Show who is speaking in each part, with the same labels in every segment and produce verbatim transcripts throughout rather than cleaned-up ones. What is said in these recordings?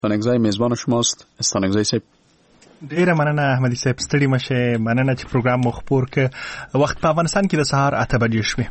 Speaker 1: استانکزی میزبان شماست. استانکزی صاحب
Speaker 2: ډیره مننه احمدي صاحب، ستړي مشه. مننه چې پروګرام مو خپور ک. وخت په افغانستان کې د سهار اته بجې شوې.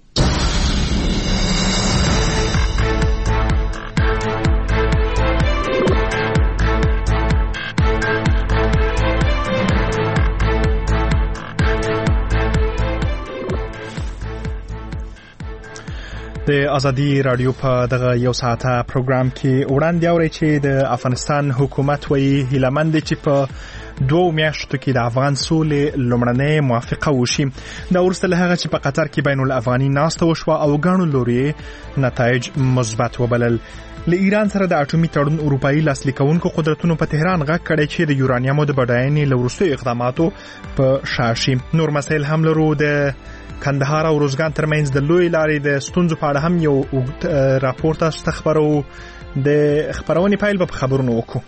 Speaker 2: د ازادي رادیو په دغه یو ساعته پروګرام کې وړاندې اوري چې د افغانستان حکومت وایي هیلمند چې په دوه میاشتو کې د افغان سولې لومړنۍ موافقه وشي. دا وروسته له هغه چې په قطر کې بین الافغاني ناسته وشوه او ګڼو لوري نتایج مثبت وبلل. له ایران سره د اټومي تړون اروپایي لاسلیکونکو قدرتونو په تهران غږ کړی چې د یورانیمو د بډاینې له وروستیو اقداماتو په شا شي. نور مسایل هم لرو. د کندهار او روزګان ترمنځ د لوی لارې د ستونزو په اړه هم یو راپور تاسو ته خبرو. د خبرونې پایل به په خبرونو وکړو.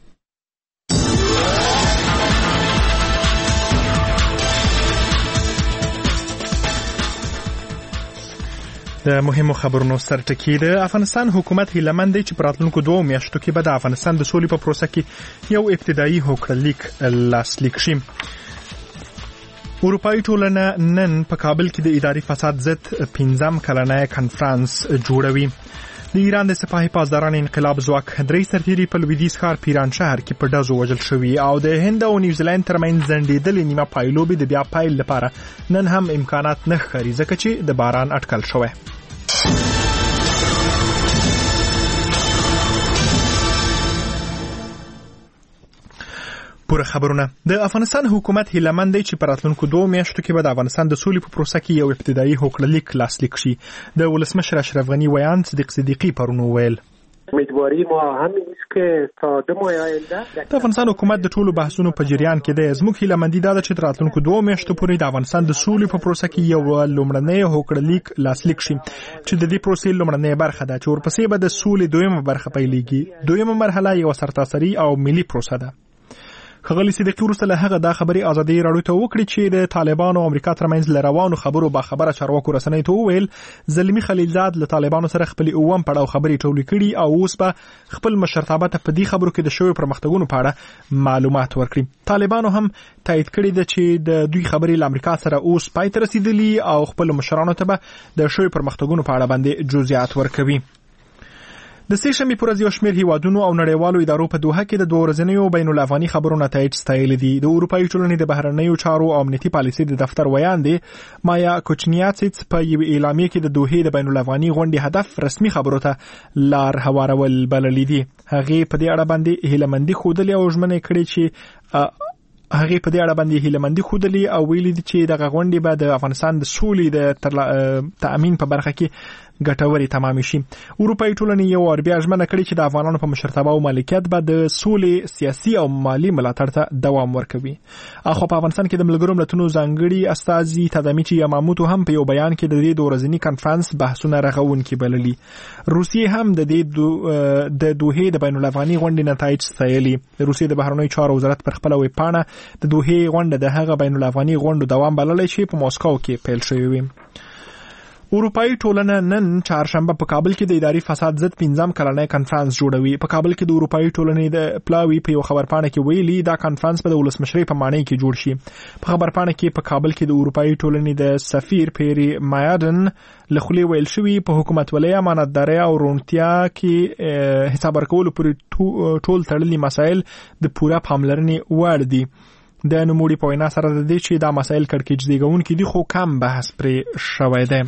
Speaker 2: د مهمو خبرونو سرټکی د افغانستان حکومت هیلمند چې په راتلونکو دوه میاشتو کې به د افغانستان د سولې په پروسه کې یو ابتدایي هوکړلیک لاسلیک شي. اروپایي ټولنه نن په کابل کې د اداري فساد ضد پنځم کلنی کنفرانس جوړوي. د ایران د سپاهي پاسداران انقلاب ځواک درې سرتیري په لویدیځ ښار پیران شهر کې په ډزو وژل شوي او د هند او نیوزیلند ترمنځ ځنډېدلې نیمه پایلوبې د بیا پایل لپاره نن هم امکانات نه ښکاري ځکه چې د باران اټکل شوی. پوره خبرونه. د افغانستان حکومت هیلمند چې په راتلونکو دوه میاشتو کې به د افغانستان د سولې په پروسه کې یو ابتدایي هوکړلیک لاسلیک شي. د ولسمشر اشرف غنی ویان صدیق صدیقی پرون وویل
Speaker 3: امیدواری ما همین است که تا دو ماه آینده
Speaker 2: د افغانستان حکومت د ټولو بحثونو په جریان کې دی. زموږ هیلمندي دا ده چې د راتلونکو دوه میاشتو پورې د افغانستان د سولې په پروسه کې یو لومړنی هوکړلیک لاسلیک شي چې د دې پروسې لومړنۍ برخه ده چې ورپسې به د سولې دویمه برخه پیلېږي. دویمه مرحله یو سرتاسري او ملي پروسه ده. ښاغلي صدیقي وروسته له هغه دا خبرې ازادي راډیو ته وکړې چې د طالبانو او امریکا ترمنځ له روانو خبرو با خبره چارواکو رسنیو ته وویل زلمي خلیلزاد له طالبانو سره خپلې اووم پړاو خبرې ټولې کړي او اوس به خپل مشرتابه ته په دې خبرو کې د شویو پرمختګونو په اړه معلومات ورکړي. طالبانو هم تایید کړي ده چې د دوی خبرې له امریکا سره اوس پای ته رسیدلي او خپل مشرانو ته به د شویو پرمختګونو په اړه باندې جزئیات ورکوي. د سې شنبې پر ورځ یو شمېر هیوادونو او نړیوالو ادارو په دوحه کې د دوه ورځنیو بین الافغاني خبرو نتایج ستایلي دي. د اروپایي ټولنې د بهرنیو چارو او امنیتي پالیسۍ د دفتر ویان دی مایا کوچنیاتسیټس په یو اعلامیه کې د دوحې د بین الافغاني غونډې هدف رسمي خبرو ته لار هوارول بللي دي. هغه په دې اړه باندې هیلمندي خودلې او ژمنه کړې چې هغه په دې اړه باندې هیلمندي خودلې او ویلي دي چې دغه غونډې به د افغانستان د سولې د تأمین په برخه کې ګټوري تمام شي. اروپایي ټولنې یو ور بیا ژمنه کړې چې د افغانانو په مشرتابه او مالکیت به د سولې سیاسي او مالی ملاتړ ته دوام ورکوي. اخو په افغانستان کې د ملګرو ملتونو ځانګړي استازي تدامیچي یاماموتو هم په یو بیان کې د دې دوه ورځني کنفرانس بحثونه رغونکي بللي. روسیې هم د دې د دوحې د بین الافغاني غونډې نتایج ستایلي. روسیې د بهرنیو چارو وزارت پر خپل ویب پاڼه د دوحې غونډه د هغه بین الافغاني غونډو دوام بللی چې په ماسکو کې پیل شوی وي. اروپایي ټولنه نن چهارشنبه په کابل کې د اداري فساد ضد پنځم کلنی کنفرانس جوړوي. په کابل کې د اروپایي ټولنې د پلاوي په یو خبرپاڼه کې ویلي دا کنفرانس به د ولسمشرۍ په معنی کې جوړ شي. په خبرپاڼه کې په کابل کې د اروپایي ټولنې د سفیر پیری مایادن له خولې ویل شوی په حکومت ولې امانتداري او رونتیا کې حساب ورکولو پورې ټول تړلي مسایل د پوره پاملرنې وړ دي. د نوموړي په وینا سره د دې چې دا مسایل کړکېچ دیږونکي دي خو کم بحث پرې شوی دی.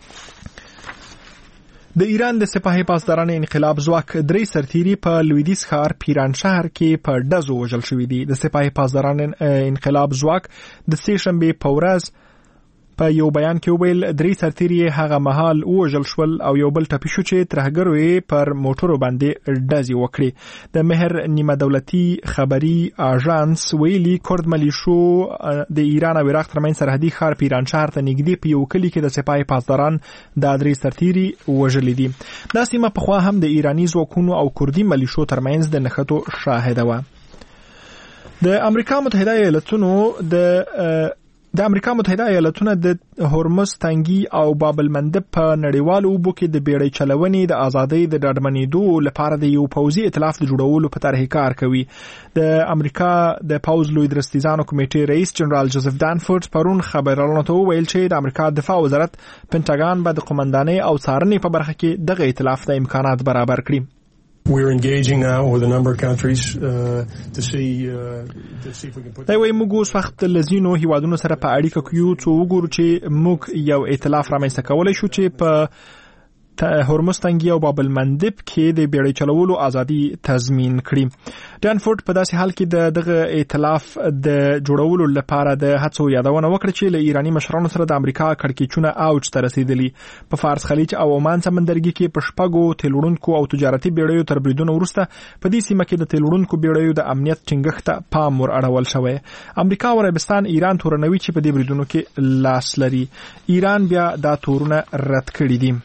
Speaker 2: د ایران د سپاهي پاسداران انقلاب ځواک درې سرتیري په لویدیځ ښار پیران شهر کې په ډزو وژل شوي دي. د سپاهي پاسداران انقلاب ځواک د سې شنبې په ورځ په یو بیان کې ویل درې سرتیري هغه مهال وژل شول او یو بل ټپي شو چې ترهګرو یې پر موټرو باندې ډزې وکړې. د مهر نیمه دولتي خبري اژانس ویلي کورد ملیشو د ایران او عراق ترمنځ سرحدي ښار پیران شهر ته نږدې په یو کلي کې د سپاهي پاسداران د درې سرتیري وژلي دي. دا سیمه پخوا هم د ایراني ځواکونو او کوردي ملیشو ترمنځ د نښتو شاهده وه. د امریکا متحده ایالتونو د د امریکا متحده ایالاتونو د هورمز تنګي او باب المندب په نړیوالو اوبو کې د بیړۍ چلونې د ازادۍ د ډاډمنېدو لپاره د یو پوځي ائتلاف د جوړولو په طرح کار کوي. د امریکا د پوځ لوی درستیزانو کمیټې رئیس جنرال جوزف دانفورد پرون خبرونو ته وویل چې د امریکا دفاع وزارت پنټاګان به د قومندانۍ او څارنې په برخه کې دغه ائتلاف د امکانات برابر کړي.
Speaker 4: We're engaging now with a number of countries uh, to see uh, to see if we can put.
Speaker 2: دا وایي موږ اوس وخت لزینو هیوادونو سره په اړیکه کې یو څو وګورو چې موږ یو ائتلاف رامنځته کولای شو چې په هورمز تنګي او باب المندب کې د بیړۍ چلولو ازادي تضمین کړي. دانفورد په داسې حال کې د دغه ائتلاف د جوړولو لپاره د هڅو یادونه وکړه چې له ایرانی مشرانو سره د امریکا کړکېچونه اوج ته رسیدلی. په فارس خلیج او عمان سمندرګي کې په شپږو تیلوړونکو او تجارتي بیړیو تر بریدونو وروسته په دې سیمه کې د تیلوړونکو بیړیو د امنیت ټینګښت ته پام ور اړول شوی. امریکا او عربستان ایران تورنوي چې په دې بریدونو کې لاس لري. ایران بیا دا تورونه رد کړي دي.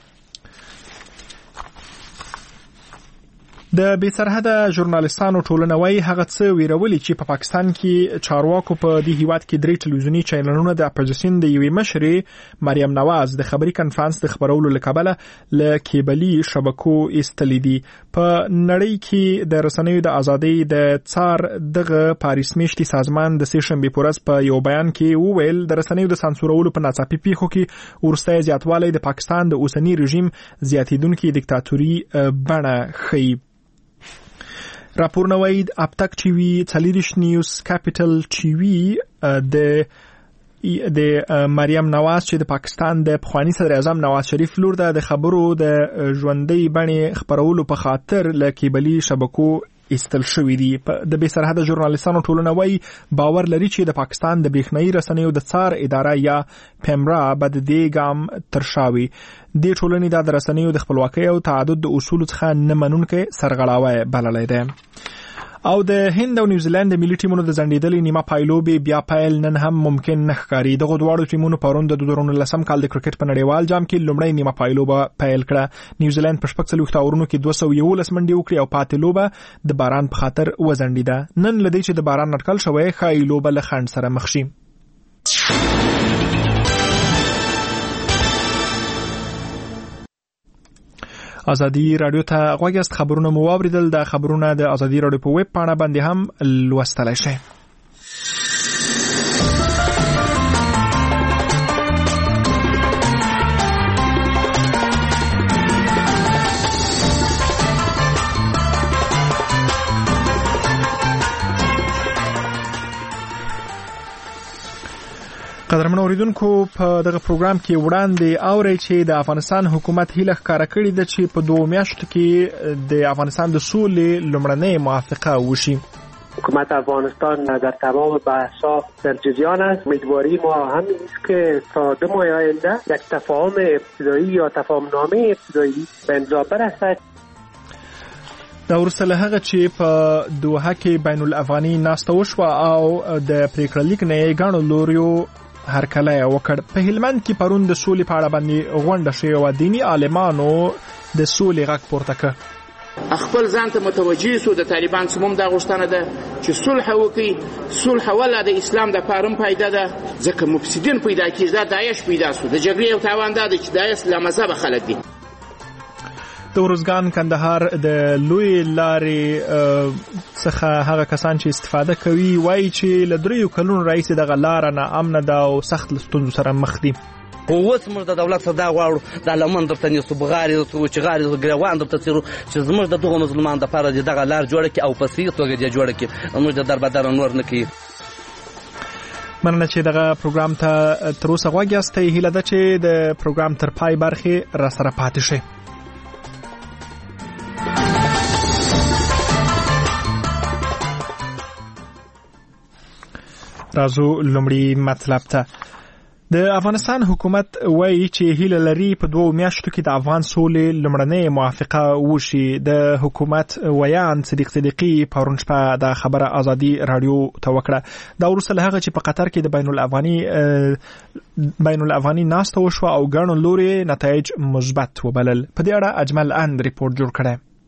Speaker 2: د بې سرحده ژورنالستانو ټولنه وايي هغه څه ویرولي چې په پا پاکستان کې چارواکو په دې هیواد کې درې ټلویزیوني چینلونو د اپوزیشن د یوې مشرې مریم نواز د خبري کنفرانس د خبرولو لکبله له کیبلي شبکو ایستلې دي. په نړۍ کې د رسنیو د ازادۍ د څار دغه پاریس میشتي سازمان د سې شنبې په ورځ په یو بیان کې وویل د رسنیو د سانسورولو په ناڅاپي پیښو کې ورسته زیاتوالی د پاکستان د اوسنی رژیم زیاتیدونکو دیکتاتوري بڼه ښيي. راپورونه وايي اب تک ټي وي څلوریش نیوز کیپټل ټي وي د د مریم نواز چې د پاکستان د پخوانی صدر اعظم نواز شریف لور د خبرو د ژوندۍ بڼې خبرولو په خاطر ل کیبلي شبکو ایستل شوې دي. د بې سرحده ژورنالستانو ټولنه وايي باور لري چې د پاکستان د برېښنایي رسنیو د څار اداره یا پیمرا به د دې ګام ترشاوي. د ټولنې د رسنیو د خپلواکۍ او تعدد د اصولو څخه نه منونکي سرغړاوی بللی دی. او د هند او نیوزیلند د ملي ټیمونو د ځنډېدلې نیمه پایلوبې بیا پیل نن هم ممکن نه ښکاري. دغه دواړو ټیمونو پرون د دوه زره نولسم کال د کرکټ په نړیوال جام کې لومړی نیمه پایلوبه پیل کړه. نیوزیلند په شپږ څلوېښت اورونو کې دوه سوه یولس منډې وکړې او پاتې لوبه د باران په خاطر وځنډېده. نن له دې چې د باران اټکل شوی ښایي لوبه له خنډ سره مخ شي. ازادي رادیو ته غوږ یاست. خبرونه مو واوریدل. د خبرونه د ازادي رادیو په ویب پاڼه باندې هم لوستلای شئ. قدرمن اوریدونکو په دغه پروګرام کې وړاندې اوري چې د افغانستان حکومت هیله ښکاره کړې ده چې په دوه میاشتو کې د افغانستان د سولې لومړنۍ موافقه وشي.
Speaker 3: حکومت افغانستان در تمام بحث‌ها در جریان است. امیدواری ما همین است که تا دو ماه آینده یک تفاهم ابتدایی یا تفاهمنامه ابتدایی به امضا برسد.
Speaker 2: دا ورسته له هغه چې په دوحه کې بین الافغاني ناسته وشوه او د پریکړه لیک نه یې ګڼو لوریو هرکلی وکړ. په هلمند کې پرون د سولې په اړه باندې غونډه شوې وه. دیني عالمانو د سولې غږ پورته کړ.
Speaker 5: خپل ځان ته متوجه سو د طالبان سموم دا غوښتنه ده چې صلح وکړي. صلح ولا د اسلام د پارم پیدا ده ځکه مفسدین پیدا کیږي. دا داعش پیدا سو. د جګړې او تاوان دا چې داعش لامذهب خلک دي.
Speaker 2: د ورزګان کندهار د لوی لارې څخه هغه کسان چې استفاده کوي وایي چې له دریو کلونو راهیسې دغه لاره ناامنه ده او سخت له ستونزو سره مخ دي.
Speaker 6: اوس موږ د دولت څخه دا غواړو د لمن درته نیسو بغارې درته چې غارې ګریوان درته څیرو چې زموږ د دغه مسلمان دپاره دغه لار جوړه کړي او په صحیح توګه دې جوړه کړي. موږ د دربدره نور نه کوي.
Speaker 2: مننه چې دغه پروګرام ته تر اوسه غوږ یاستئ. هیله ده چې د پروګرام تر پای برخې راسره پاتې شئ. راځو لومړی مطلب ته. د افغانستان حکومت وایي چې هیله لري په دوه میاشتو کې د افغان سولې لومړنۍ موافقه وشي. د حکومت ویان صدیق صدیقي پرون شپه د خبره ازادي رادیو ته وکړه. دا وروسته له هغه چې په قطر کې د بین الافغاني بین الافغاني ناسته وشوه او ګڼو لوري نتایج مثبت وبلل. په دې اړه اجمل اند ریپورت جوړ کړی.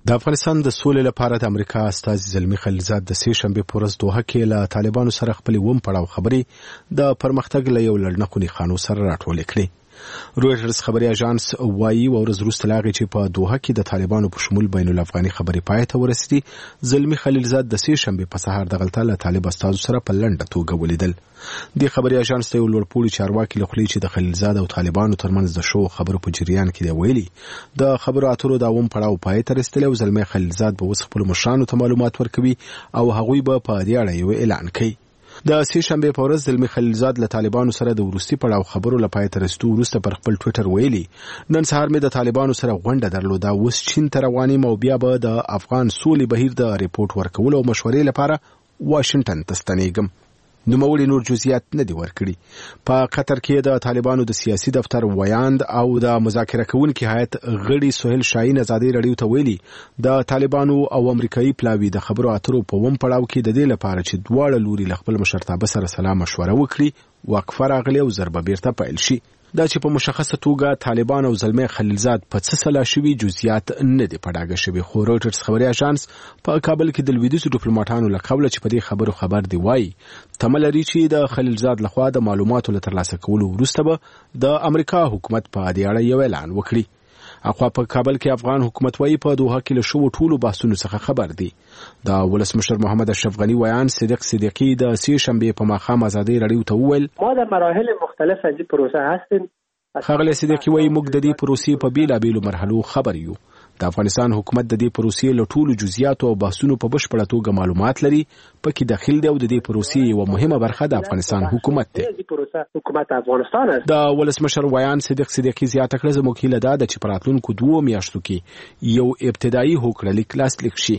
Speaker 7: د افغانستان د سولې لپاره د امریکا استازي زلمی خلیلزاد د سې شنبې په ورځ دوحه کې له طالبانو سره خپل ووم پړاو خبرې د پرمختګ له یو لړنقونی خانو سره راټولې کړې. رویټرز خبري اژانس وايي ورځ وروسته لاغي چې په دوحه کې د طالبانو په شمول بین الافغاني خبري پای ته ورسېدي. زلمی خلیلزاد د سې شنبې په سهار د غلطه له طالب استازو سره په لنډه توګه ولیدل. د خبري اژانس ته یو لوړپوړي چارواکي له خولې چې د خلیلزاد او طالبانو ترمنځ د شو خبرو په جریان کې دی ویلي د خبرو اترو د ووم پړاو پای ته رسېدلی او زلمی خلیلزاد به اوس خپلو مشرانو ته معلومات ورکوي او هغوی به په دې اړه یو اعلان کوي. د سې شنبې په ورځ زلمی خلیلزاد له طالبانو سره د وروستي پړاو خبرو لپاره تر رسېدو وروسته پر خپل ټویټر ویلي نن سهار مې د طالبانو سره غونډه درلوده، اوس چین ته روان یم او بیا به د افغان سولې بهیر د ریپورت ورکولو او مشورې لپاره واشنګټن ته ستنېږم. نوموړي نور جزئیات نه دي ورکړي. په قطر کې د طالبانو د سیاسي دفتر ویاند او د مذاکره کوونکي هیئت غړي سهیل شاهین ازادي رادیو ته ویلي د طالبانو او امریکایي پلاوي د خبرو اترو په ووم پړاو کې د دې لپاره چې دواړه لوري له خپل مشرتابه سره سلا مشوره وکړي وقفه راغلې او ضربه بیرته پیل شي. دا چې په مشخصه توګه طالبان او زلمی خلیلزاد په څه سلا شوي جزئیات نه دي په ډاګه شوي. خو رویټرز خبري اژانس په کابل کې د لویدیځو ډیپلوماټانو له قبله چې په دې خبرو خبر دی وایي تمه لري چې د خلیلزاد لخوا د معلوماتو له ترلاسه کولو وروسته به د امریکا حکومت په دې اړه یو اعلان وکړي. اخوا په کابل کې افغان حکومت وايي په دوحه کې له شو ټولو بحثونو څخه خبر دی. د ولسمشر محمد اشرف غنی ویان صدیق صدیقی د سې شنبې په ماښام ازادي رادیو ته وویل
Speaker 3: ما در مراحل مختلف از این پروسه هستیم.
Speaker 7: خغلی صدیقی وایي موږ د دې پروسې په بیلابیلو مرحلو خبر یو. د افغانستان حکومت د دې پروسې له ټولو جزئیاتو او بحثونو په بشپړه توګه معلومات لري. پکې داخل دی او د دې پروسې یو مهمه برخه د افغانستان حکومت دی.
Speaker 3: حکومت افغانستان است.
Speaker 7: د ولسمشر ویان صدیق صدیقی زیاته کړه زموږ هیله ده چې په راتلونکو دوو میاشتو کې یو ابتدایي هوکړلیک لاسلیک شي.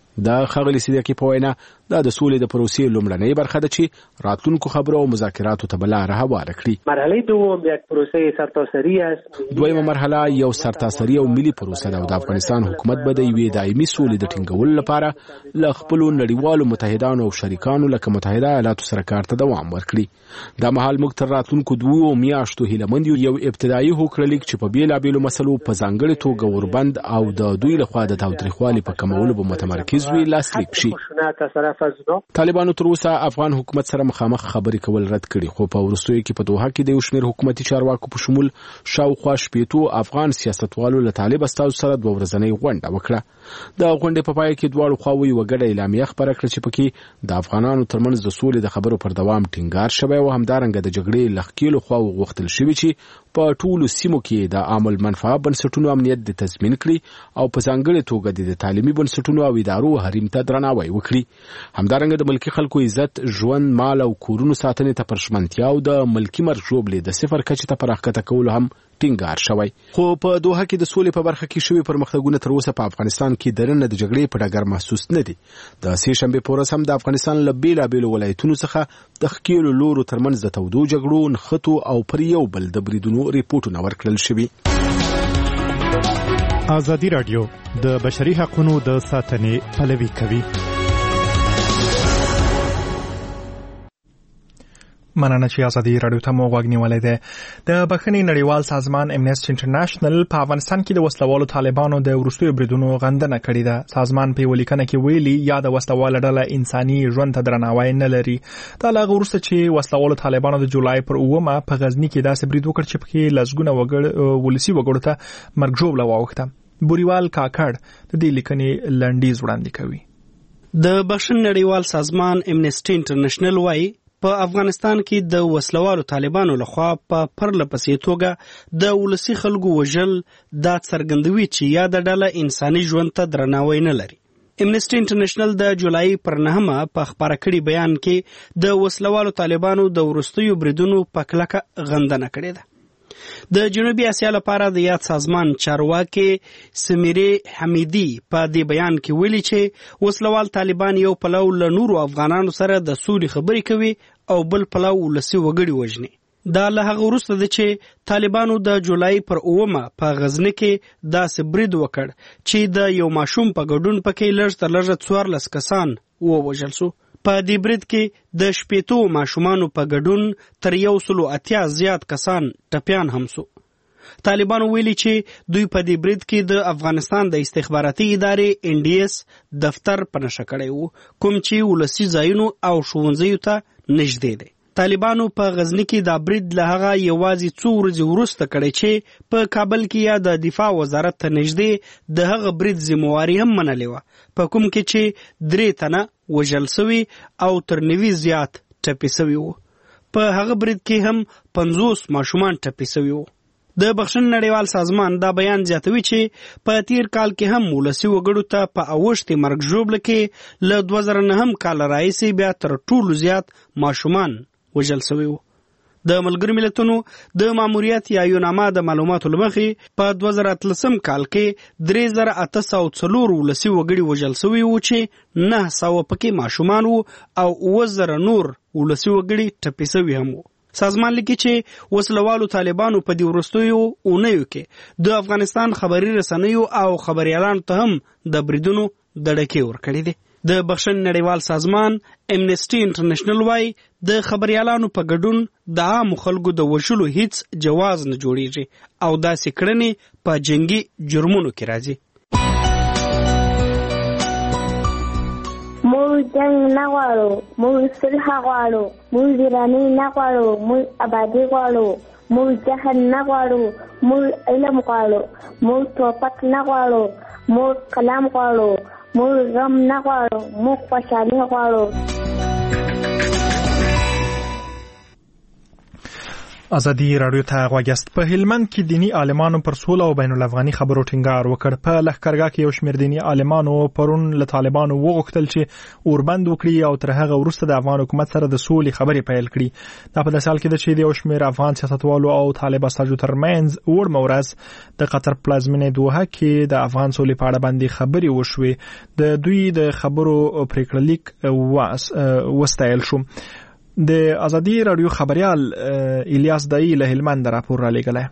Speaker 7: د خغلی صدیقی په وینا دا د سولې د پروسې لومړنۍ برخه ده چې راتلونکو خبرو او مذاکراتو ته بل لاره هواره کړي.
Speaker 3: مرحله دوم یک پروسه سرتاسري است.
Speaker 7: دویمه مرحله یو سرتاسري او ملي پروسه ده او د افغانستان حکومت به د یوې دایمي سولې د ټینګولو لپاره له خپلو نړیوالو متحدانو او شریکانو لکه متحده ایالاتو سره کار ته دوام ورکړي. دا مهال موږ تر راتلونکو دوو میاشتو هیله مند یو ابتدایي هوکړلیک چې په بیلابیلو مسلو په ځانګړې توګه وربند او د دوی لخوا د تاوتریخوالي په کمولو به متمرکز وي لاسلیک شي. طالبانو تر اوسه افغان حکومت سره مخامخ خبرې کول رد کړي خو په وروستیو کې په دوحه کې د یو شمېر حکومتي چارواکو په شمول شاوخوا شپېتو افغان سیاستوالو له طالب استازو سره دوه ورځنۍ غونډه وکړه. د غونډې په پای کې دواړو خواوو یوه ګډه اعلامیه خپره کړه چې پکې د افغانانو ترمنځ د سولې د خبرو پر دوام ټینګار شوی او همدارنګه د جګړې لښکېلو خواوو غوښتل شوي چې په ټولو سیمو کې د عامل منفعه بنسټونو امنیت د تضمین کړي او په ځانګړې توګه د تعلیمي بنسټونو او ادارو حریم ته درناوی وکړي. همدارنګه د ملکي خلکو عزت، ژوند، مال او کورونو ساتنې ته پرشمنتیا او د ملکي مرګ ژوبلې د صفر کچې ته پراخکته کولو هم ټینګار شوی. خو په دوحه کې د سولې په برخه کې شوي پرمختګونه تر اوسه په افغانستان کې درنه د جګړې په ډګر محسوس نه دي. د سې شنبې په ورځ هم د افغانستان له بیلابیلو ولایتونو څخه د ښکېلو لورو ترمنځ د تودو جګړو، نښتو او پر یو بل د بریدونو ریپورټونه ورکړل شوي.
Speaker 2: ازادي راډیو د بشري حقوقو د ساتنې پلوي کوي. مننه چې ازادي راډیو ته مو غوږ نیولی دی. د بخښنې نړیوال سازمان امنیسټ انټرنیشنل په افغانستان کې د وسلوالو طالبانو د وروستیو بریدونو غندنه کړې ده. سازمان په یوه لیکنه کې ویلي یا د وسلواله ډله انساني ژوند ته درناوی نه لري. دا له هغه وروسته چې وسلوالو طالبانو د جولای پر اوومه په غزني کې داسې برید وکړ چې پکې لسګونه وګړي ولسي وګړو ته مرګ ژوبله واوښته. بوریوال کاکړ د دې لیکنې لنډیز وړاندې کوي.
Speaker 8: د بخښنې نړیوال سازمان امنیسټ انټرنیشنل وايي په افغانستان کې د وسلوالو طالبانو لخوا په پرله پسې توګه د ولسي خلکو وژل دا څرګندوي چې یا د ډله انساني ژوند ته درناوی نه لري. امنیسټ انټرنیشنل د جولای پر نهمه په خپاره کړي بیان کې د وسلوالو طالبانو د وروستیو بریدونو په کلکه غندنه کړې ده. د جنوبي اسیا لپاره د یاد سازمان چارواکي سمیري حمیدي په دې بیان کې ویلي چې وسلوال طالبان یو پلو له نورو افغانانو سره د سولې خبرې کوي او بل پلو ولسي وګړي وژني. دا له هغه وروسته ده چې طالبانو د جولای پر اومه په غزني کې داسې برید وکړ چې د یو ماشوم په ګډون پکې لږ تر لږه څوارلس کسان ووژل شو. په دې برید کې د شپېتو ماشومانو په ګډون تر یو سلو اتیا زیات کسان ټپیان هم سو. طالبانو ویلي چې دوی په دې برید کې د افغانستان د استخباراتي ادارې ان ډي اس دفتر په نښه کړی وو، کوم چې ولسي ځایونو او ښوونځیو ته نږدې دی. طالبانو په غزني کې دا برید له هغه یوازې څو ورځې وروسته کړی چې په کابل کې یا د دفاع وزارت ته نږدې د هغه برید ذمواري هم منلې وه، په کوم کې چې درې تنه وژل سوي او تر نوي زیات ټپي سوي وو. په هغه برید کې هم پنځوس ماشومان ټپي سوي وو. د بخښنې نړیوال سازمان دا بیان زیاتوي چې په تیر کال کې هم ولسي وګړو ته په اوښتې مرګ ژوبله کې له دوه زره نهم کال راهیسې بیا تر ټولو زیات ماشومان وژل سوي وو. د ملګرو ملتونو د ماموریت یا یوناما د معلوماتو له مخې په دوه زره اتلسم کال کې درې زره اته سوه څلور ولسي وګړي وژل سوي وو چې نهه سوه پکې ماشومان وو او اووه زره نور ولسي وګړي ټپي سوي هم وو. سازمان لیکي چې وسلوالو طالبانو په دې وروستیو اونیو کې د افغانستان خبري رسنیو او خبريالانو ته هم د بریدونو دړکې ورکړې دي. د بخښنې نړیوال سازمان امنیسټي انټرنیشنل وايي د خبريالانو په ګډون د عامو خلکو د وژلو هیڅ جواز نه جوړیږي او داسې کړنې په جنگي جرمونو کې راځي.
Speaker 9: موږ جنگ نه غواړو، موږ صلح غواړو، موږ ویراني نه غواړو، موږ ابادي غواړو، موږ جهل نه غواړو، موږ علم غواړو، موږ توپک نه غواړو، موږ کلام غواړو، موږ غم نه غواړو، موږ خوشحالي غواړو.
Speaker 2: ازادي راډیو ته غوږ یاست. په هلمند کې دینی عالمانو پر سوله او بین الافغاني خبرو ټینګار وکړ. په لښکرګاه کې یو شمېر دینی عالمانو پرون له طالبانو وغوښتل چې اوربند وکړي او تر هغه وروسته د افغان حکومت سره د سولې خبرې پیل کړي. دا په داسې حال کې ده چې د یو شمېر افغان سیاستوالو او طالب استازو ترمنځ وړمه ورځ د قطر پلازمینې دوحه کې د افغان سولې په اړه باندې خبرې وشوې. د دوی د خبرو پریکړه لیک وستایل شو. د ازادي راډیو خبريال الیاس دای له هلمند راپور را لګلای.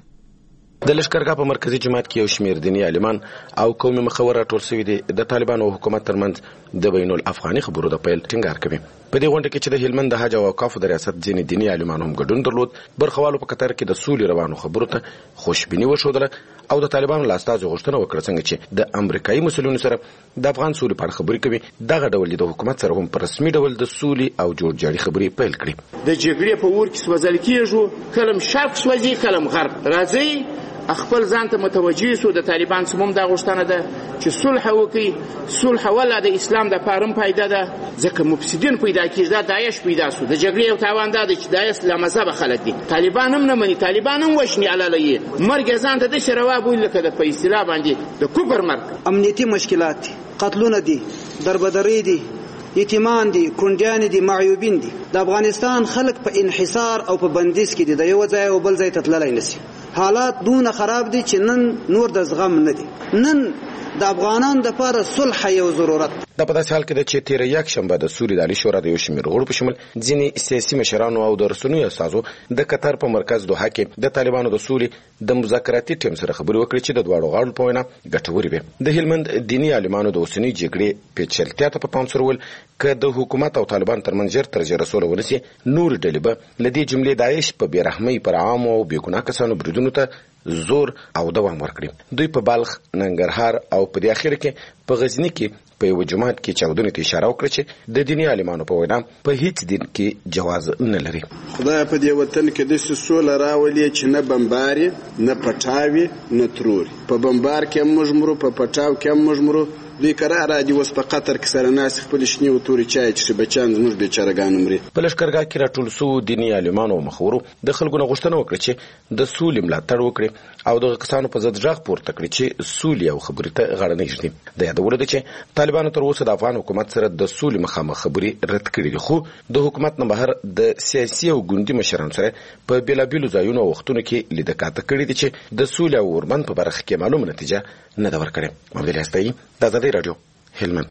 Speaker 10: د لښکرګاه په مرکزی جماعت کې یو شمېر دینی عالمان او قومي مخور راټول شوي دي د طالبانو او حکومت ترمنځ د بین الافغاني خبرو د پیل ټینګار کوي. په دې غونډه کې چې د هلمند د حج او اوقافو د ریاست ځینې دینی عالمان هم ګډون درلود، برخوالو په قطر کې د سولې روانو خبرو ته خوشبیني وښودله او د طالبانو له استازو غوښتنه وکړه څنګه چې د امریکایي مسؤلینو سره د افغان سولې په اړه خبرې کوي، دغه ډول د حکومت سره هم په رسمي ډول د سولې او جوړجاړي خبرې پیل کړي.
Speaker 5: د جګړې په اور کې سوځل کېږو، کلم شرق سوځي کلم غرب. راځي خپل ځان ته متوجه سو. د طالبان سموم دا غوښتنه ده چې صلح وکړي. صلح ولا د اسلام د پارم پیدا ده، ځکه مفسدین پیدا کیږي، دا داعش پیدا سو. د جګړې یو تاوان ده چې داعش له مذهب خلک دي. طالبان هم نه مني، طالبان هم وشني علالي مرګ ځان ته د شرواب ویل کده په اصطلاح باندې د کوپر مرګ.
Speaker 11: امنیتي مشکلات دي، قتلونه دي، دربدري دي، یتیمان دي، کونډیان دي، معیوبین دي. د افغانستان خلک په انحصار او په بندیز کې دي، د یو ځای او بل ځای ته تللی نشي. حالات دونه خراب دي چې نن نور د زغم نه دي. نن د افغانانو لپاره صلح یو ضرورت.
Speaker 10: دا په داسې حال کې ده چې تېره یکشنبه د سولې د عالي شورا د یو شمېر غړو په شمول ځینې سیاسي مشرانو او د رسنیو استازو د قطر په مرکز دوحه کې د طالبانو د سولې د مذاکراتي ټیم سره خبرې وکړې چې د دواړو غاړو په وینا ګټورې وې. د هلمند دیني عالمانو د اوسنۍ جګړې پیچلتیا ته په پام سره وویل که د حکومت او طالبان ترمنځ ژر تر ژره سوله ونسي، نورې ډلې به له دې جملې داعش په بېرحمۍ پر عامو او بېګناه کسانو بریدونو ته زور او دوام ورکړي. دوی په بلخ، ننګرهار او په دې اخر کې په غزني کې په یو جماعت کې چاودنې ته اشاره وکړه چې د دیني عالمانو په وینا په هیڅ دین کې جواز نه لري.
Speaker 12: خدای په دې وطن کې داسې سوله راولي چې نه بمباري، نه پټاوي، نه تروري. په بمبار کې هم موږ مرو، په پټاو کې هم موږ مرو. دوی قرار دي اوس په قطر کې سره ناس خپل شنی او توري چای چې بچان زموږ بیچارهګان مري.
Speaker 10: په لښکرګاه کې راټول سو دیني عالمانو او مخورو د خلکو نه غوښتنه وکړه چې د سولې ملاتړ وکړي او د کسانو په ضد غږ پورته کړي چې سولې او خبرې ته غاړه نه ږدي. د یادولو ده چې طالبانو تر اوسه د افغان حکومت سره د سولې مخامخ خبرې رد کړي دي، خو د حکومت نه بهر د سیاسي او ګوندي مشرانو سره په بېلابېلو ځایونو او وختونو کې لیدکاته کړي دي چې د سولې او اوربند په برخه کې معلومه نتیجه نه ده ورکړې. محمد الیاس دای، د ازادي راډیو، هلمند.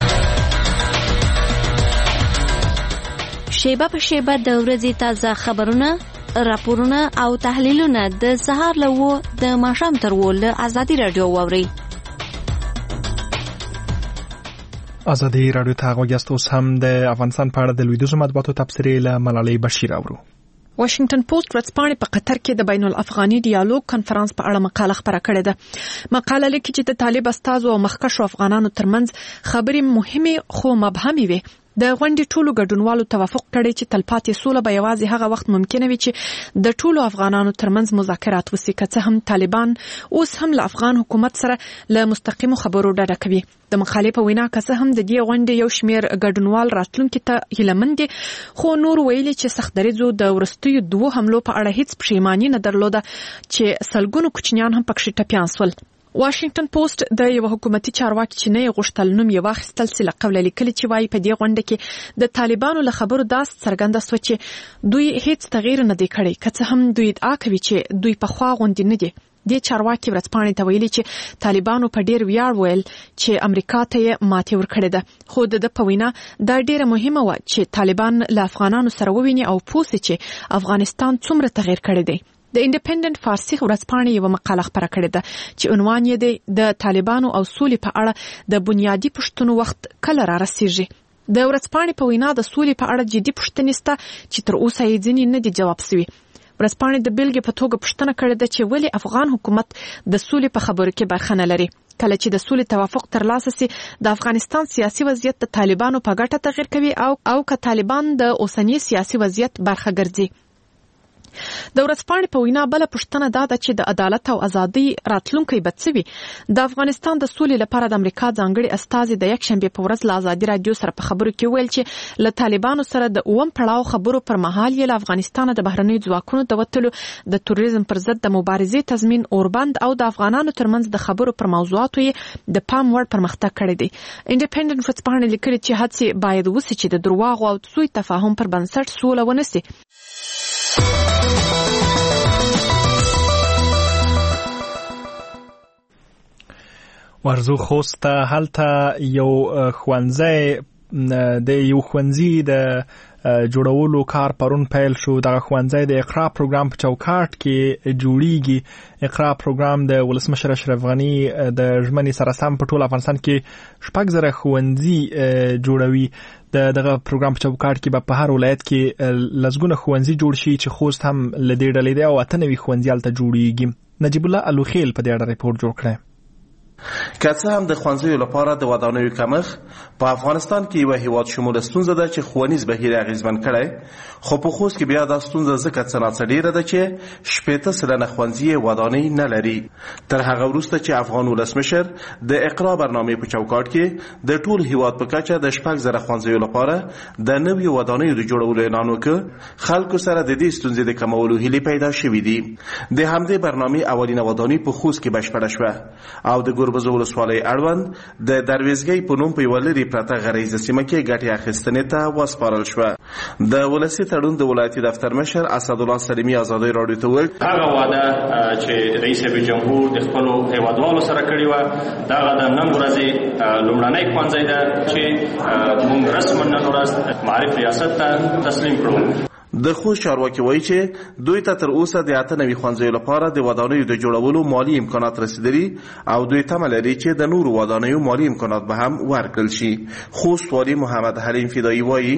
Speaker 13: شیبه په شیبه د ورځې تازه خبرونه، راپورونه او تحلیلونه د سهار له و د ماښام تر و له ازادي راډیو واورئ.
Speaker 2: ازادي راډیو ته غوږ یاست. اوس هم د افغانستان په اړه د لویدیځو مطبوعاتو تبصرې له ملالۍ بشیر اورو.
Speaker 14: واشنگټن پوسټ ورځپاڼې په قطر کې د بین الافغاني ډیالوګ کانفرنس په اړه مقاله خپره کړې ده. مقاله لیکي چې د طالب استازو او مخکښو افغانانو ترمنځ خبرې مهمه خو مبهمې وي. د غونډې ټولو ګډونوالو توافق کړی چې تلپاتې سوله به یوازې هغه وخت ممکنه وي چې د ټولو افغانانو ترمنځ مذاکرات وشي، که څه هم طالبان اوس هم له افغان حکومت سره له مستقیمو خبرو ډډه کوي. د مخالف وینا که څه هم د دې غونډې یو شمیر ګډونوال راتلونکي ته هیلهمند دي، خو نور ویلي چې سخت دریځو د وروستیو دوو حملو په اړه هیڅ پښیماني نه درلوده چې سلګونو کوچنیان هم پکښې ټپیان سول. واشنگټن پوسټ د یو حکومتي چارواکي چې نه غوښتل نوم یې واخیستل سي له قوله لیکلي چې وايي په دې غونډه کې د طالبانو له خبرو داس څرګنده سوه چې دوی هیڅ تغییر نه دی کړی، که څه هم دوی ادعا کوي چې دوی پخوا غوندې نه دي. دې چارواکي ورځپاڼې ته ویلي چې طالبانو په ډیر ویاړ ویل چې امریکا ته یې ماتې ورکړې ده، خو د ده په وینا دا ډیره مهمه وه چې طالبان له افغانانو سره وویني او پوه سي چې افغانستان څومره تغییر کړی دی. د انډیپندنت فارسي ورځپاڼې یو مقاله خپره کړې ده چې عنوان یې دی د طالبانو او سولې په اړه د بنیادي پوښتنو وخت کله را رسیږي. د ورځپاڼې په وینا د سولې په اړه جدي پوښتنې شته چې تر اوسه یې ځینې نه دي جواب شوي. ورځپاڼې د بیلګې په توګه پوښتنه کړې ده چې ولې افغان حکومت د سولې په خبرو کې برخه نه لري. کله چې د سولې توافق ترلاسه سي د افغانستان سیاسي وضعیت د طالبانو په ګټه تغیر کوي او او که طالبان د اوسنی سیاسي وضعیت برخه ګرځي. د ورځپاڼې په وینا بله پوښتنه دا ده چې د عدالت او ازادۍ راتلونکی به څه وي. د افغانستان د سولې لپاره د امریکا ځانګړي استازي د یکشنبې په ورځ له ازادي راډیو سره په خبرو کې ویل چې له طالبانو سره د اووم پړاو خبرو پر مهال یې له افغانستانه د بهرنیو ځواکونو د وتلو، د تروریزم پر ضد د مبارزې تضمین، اوربند او د افغانانو ترمنځ د خبرو پر موضوعاتو یې د پام وړ پرمختګ کړی دی. انډیپندنت ورځپاڼې لیکلي چې هڅې باید وشي چې د درواغو او سوء تفاهم پر بنسټ سوله ونسي.
Speaker 2: ورزو خوست هلته یو ښوونځی د یو ښوونځي د جوړولو کار پرون پیل شو. دغه ښوونځی د اقرا پروګرام په چوکاټ کې جوړیږي. اقرا پروګرام د ولسمشر اشرف غنی د ژمنې سره سم په ټول افغانستان کې شپږ زره ښوونځي جوړوي. د دغه پروګرام په چوکاټ کې به په هر ولایت کې لسګونه ښوونځي جوړ شي چې خوست هم له دې ډلې دی او اته نوي ښوونځي هلته جوړیږي. نجیب الله الوخیل په دې اړه ریپورټ جوړ کړی.
Speaker 15: که څه هم د ښوونځیو لپاره د ودانیو کمښت په افغانستان کې یوه هیواد شموله ستونزه ده چې ښوونیز بهیر اغیزمن کړی، خو په خوست کې بیا دا ستونزه ځکه څه ناڅه ډیره ده چې شپېته سلنه ښوونځي ودانۍ نه لري. تر هغه وروسته چې افغان ولسمشر د اقرا برنامې په چوکاټ کې د ټول هیواد په کچه د شپږ زره ښوونځیو لپاره د نویو ودانیو د جوړولو اعلان وکړ، خلکو سره د دې ستونزې د کمولو هیلې پیدا شوې دي. د همدې برنامې اولینه ودانۍ په خوست کې بشپړه شوه او د ګوربزو ولسوالۍ اړوند د درویزګۍ په نوم په یوه لرې پرته غریزه سیمه کې ګټې اخیستنې ته وسپارل شوه. د ولسي تړون د ولایتي دفتر مشر اسدالله سلیمي ازادۍ راډیو ته وویل
Speaker 16: هغه وعده چې رئیس جمهور د خپلو هیوادوالو سره کړې وه دغه د نن ورځې لومړنی ښوونځی ده چې موږ رسما نن ورځ معارف ریاست ته تسلیم کړو.
Speaker 15: د خوست چارواکي وایي چې دوی ته تر اوسه د اته نوي ښوونځیو لپاره د ودانیو د جوړولو مالي امکانات رسیدلي او دوی تمه لري چې د نورو ودانیو مالي امکانات به هم ورکړل شي. خوست والي محمد حلیم فدایي وایي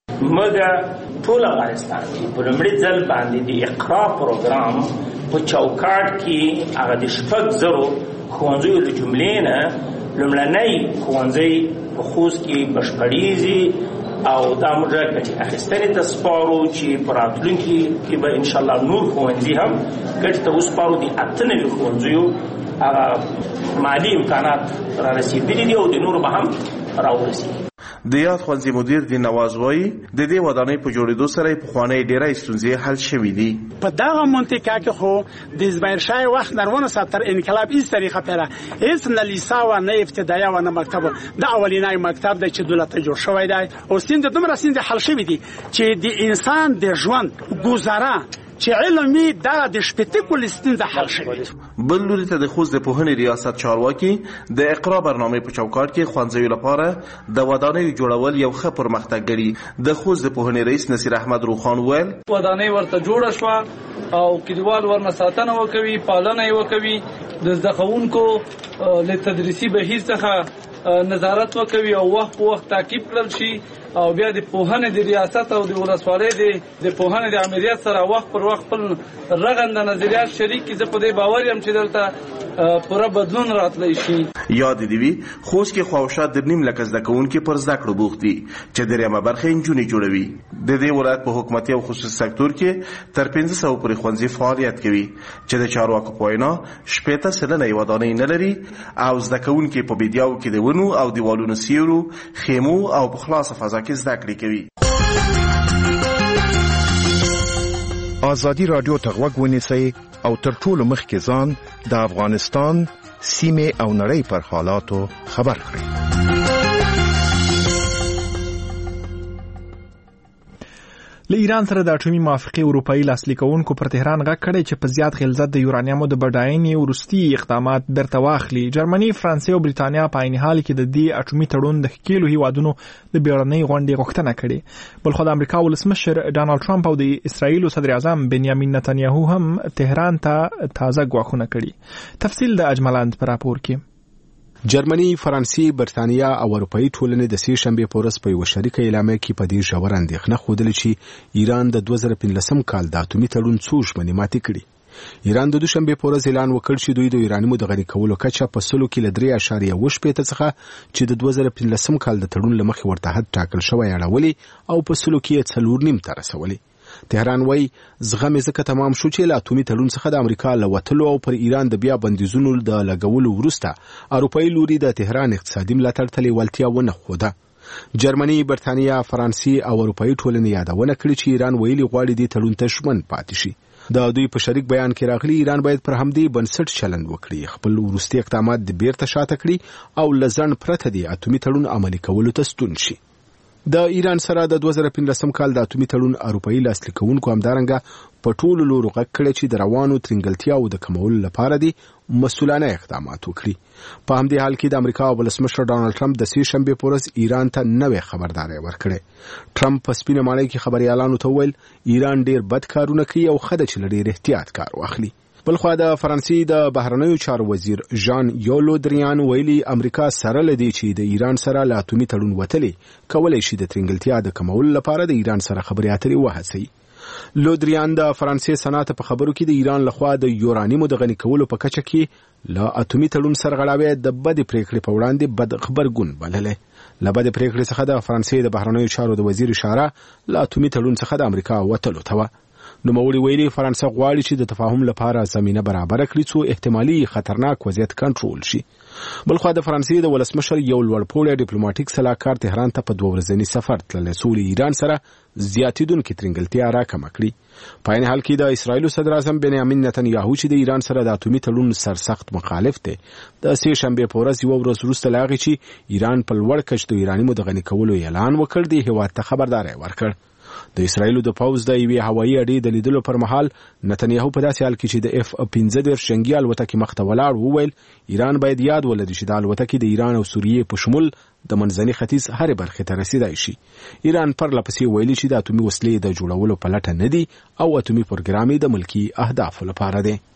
Speaker 17: موږ ټول افغانستان کې په لومړي ځل باندې د اقرا پروګرام په چوکاټ کې هغه د شپږ زرو ښوونځیو له جملې نه لومړنی ښوونځی په خوست کې بشپړېږي او دا موږ ګټې اخیستنې ته سپارو چې په راتلونکي کې به انشاءالله نور ښوونځي هم ګټې ته وسپارو. د اته نوي ښوونځیو هغه مالي امکانات را رسېدلي دي او د نورو به هم راورسېږي.
Speaker 15: د یاد ښوونځي مدیر دین نواز وایي د دې ودانۍ په جوړېدو سره یې پخوانۍ ډېری ستونزې حل شوي دي.
Speaker 18: په دغه منطقه کې خو د ظاهرشاه وخت در ونیسه تر انقلاب هیڅ طریقه پیره هیڅ نه لیسا و نه ابتدایه و نه مکتب د اولینی مکتب دی چې دولت جوړ شوی دی او ستونزې دومره ستونزې حل شوي دي چې د انسان د ژوند ګذاره چې علمي دا د شپېته کلي ستونزه حل شوې.
Speaker 15: بل لوري ته د خوست د پوهنې ریاست چارواکي د اقرا برنامې په چوکاټ کې ښوونځیو لپاره د ودانیو جوړول یو ښه پرمختګ ګڼي. د خوست د پوهنې رئیس نصیر احمد روخان وویل
Speaker 19: ودانۍ ورته جوړه شوه او کلیوال ورنه ساتنه وکوي، پالنه یې وکوي، د زده کوونکو له تدریسي بهیر څخه نظارت وکوي او وخت په وخت تعقیب کړل شي او بیا د پوهنې د ریاست او د ولسوالۍ د پوهنې د عملیات سره وخت پر وخت خپل رغنده نظریات شریک کړي. زه په دې باور یم چې دلته پوره بدلون راتلی شي.
Speaker 15: یاد دی وی خوست کې خواوشات د نیم لک زده کوونکي پر زده کړو بوخت دي چې دریمه برخه انجونې جوړوي. د دې ولایت په حکومتي او خصوصي سکتور کې تر پنځه سوه پورې ښوونځي فعالیت کوي چې د چارواکو په وینا شپېته سلنه یې ودانۍ نه لري او زده کوونکي په بیدیاو کې د ونو او دیوالونو سیورو خیمو او په خلاصه فضا کې زده کړې کوي.
Speaker 20: ازادي رادیو ته غوږ ونیسئ او تر ټولو مخکې ځان د افغانستان سیمې او نړۍ پر حالاتو خبر کړئ.
Speaker 2: له ایران سره د اټومي موافقې اروپایي لاسلیکونکو پر تهران غږ کړی چې په زیات غلظت د یورانیمو د بډاینې وروستي اقدامات بیرته واخلي. جرمني، فرانسې او بریتانیا په عین حال کې د دې اټومي تړون د ښکېلو هیوادونو د بیړنۍ غونډې غوښتنه کړې. بلخو د امریکا ولسمشر ډانالډ ټرمپ او د اسرائیل صدر اعظم بنیامین نتنیاهو هم تهران ته تازه ګواښونه کړي. تفصیل د اجملاند په راپور کې.
Speaker 7: جرمني، فرانسې، برتانیا او اروپایي ټولنې د سې شنبې په ورځ په یوه شریکه اعلامیه کې په دې ژوره اندېښنه ښودلې چې ایران د دوه زره پنځلسم کال د اټومي تړون څو ژمنې ماتې کړي. ایران د دوشنبې په ورځ اعلان وکړ چې دوی د یورانیمو د غني کولو کچه په سلو کې له درې اعشاریه اووه شپېته څخه چې د دوه زره پنځلسم کال د تړون له مخې ورته حد ټاکل شوی اړولې او په سلو کې یې څلور نیم ته رسولې. تهران وای زغم ځکه تمام شو چې له اټومي تړون څخه د امریکا له وتلو او پر ایران د بیا بندیزونو د لګولو وروسته اروپایي لوري د تهران اقتصادي ملاتړ ته لیوالتیا ونه ښوده. جرمني، برتانیا، فرانسې او اروپایي ټولنې یادونه کړې چې ایران ویلي غواړي دې تړون ته ژمن پاتې شي. د دوی په شریک بیان کې راغلي ایران باید پر همدې بنسټ چلند وکړي، خپل وروستي اقدامات د بیرته شاته کړي او له ځنډ پرته د اټومي تړون عملي کولو ته ستون شي. د ایران سره د دوه زره پنځلسم کال د اټومي تړون اروپایي لاسلیکونکو همدارنګه په ټولو لورو غږ کړی چې د روانو ترنګلتیاو د کمولو لپاره دي مسؤلانه اقدامات وکړي. په همدې حال کې د امریکا ولسمشر ډانالډ ټرمپ د سې شنبې په ورځ ایران ته نوې خبرداری ورکړې. ټرمپ په سپینه ماڼۍ کې خبريالانو ته وویل ایران ډیر بد کارونه کوي او خدای چې لري احتیاط کار واخلي. بلخوا د فرانسې د بهرنیو چارو وزیر ژان یولو دریان ویلي امریکا سره لدی چې د ایران سره له اټومي تړون وتلې کولای شي د ترنګلتیا د کمولو لپاره د ایران سره خبرې اترې وهڅوي. لودریان د فرانسې صنعت په خبرو کې د ایران لخوا د یورانیمو د غني کولو په کچه کې له اټومي تړون سرغړاوی د بد پریکړې په وړاندې بد خبرګون بللې. له بد پریکړې څخه د فرانسې د بهرنیو چارو د وزیر اشاره له اټومي تړون څخه د امریکا وتلو ته و. نوموړي ویلي فرانسه غواړي چې د تفاهم لپاره زمينه برابر کړي څو احتمالي خطرناک وضعیت کنټرول شي. بلخو د فرانسې د ولسمشر یو لوړپوړی ډیپلوماټیک سلاکار تهران ته په دوه ورځني سفر تللی سولې ایران سره زیاتیدونکې ترنګلتیا راکمه کړي. په عین حال کې د اسرائیل صدر اعظم بنیامین نتنیاهو چې د ایران سره د اټومي تړون سرسخت مخالف دی د سې شنبې په ورځ یو ورځ وروسته لا غي چې ایران په لوړ کچ د ایرانیمو د غني کولو اعلان وکړ دی هیواد ته خبرداري ورکړ. د اسرائیل د پوز د یوې هوایي اډې د لیدلو پر مهال نتنیاهو په داسې حال کې چې د اف پنځه دېرش جنګي الوتکې مخ ته ولاړ وویل ایران باید یاد ولري چې د الوتکې د ایران او سوریې په شمول د منځني ختیځ هرې برخې ته رسیدای شي. ایران پرله پسې ویلي چې د اټومي وسلې د جوړولو په لټه نه دي او اټومي پروګرام د ملکي اهدافو لپاره دی.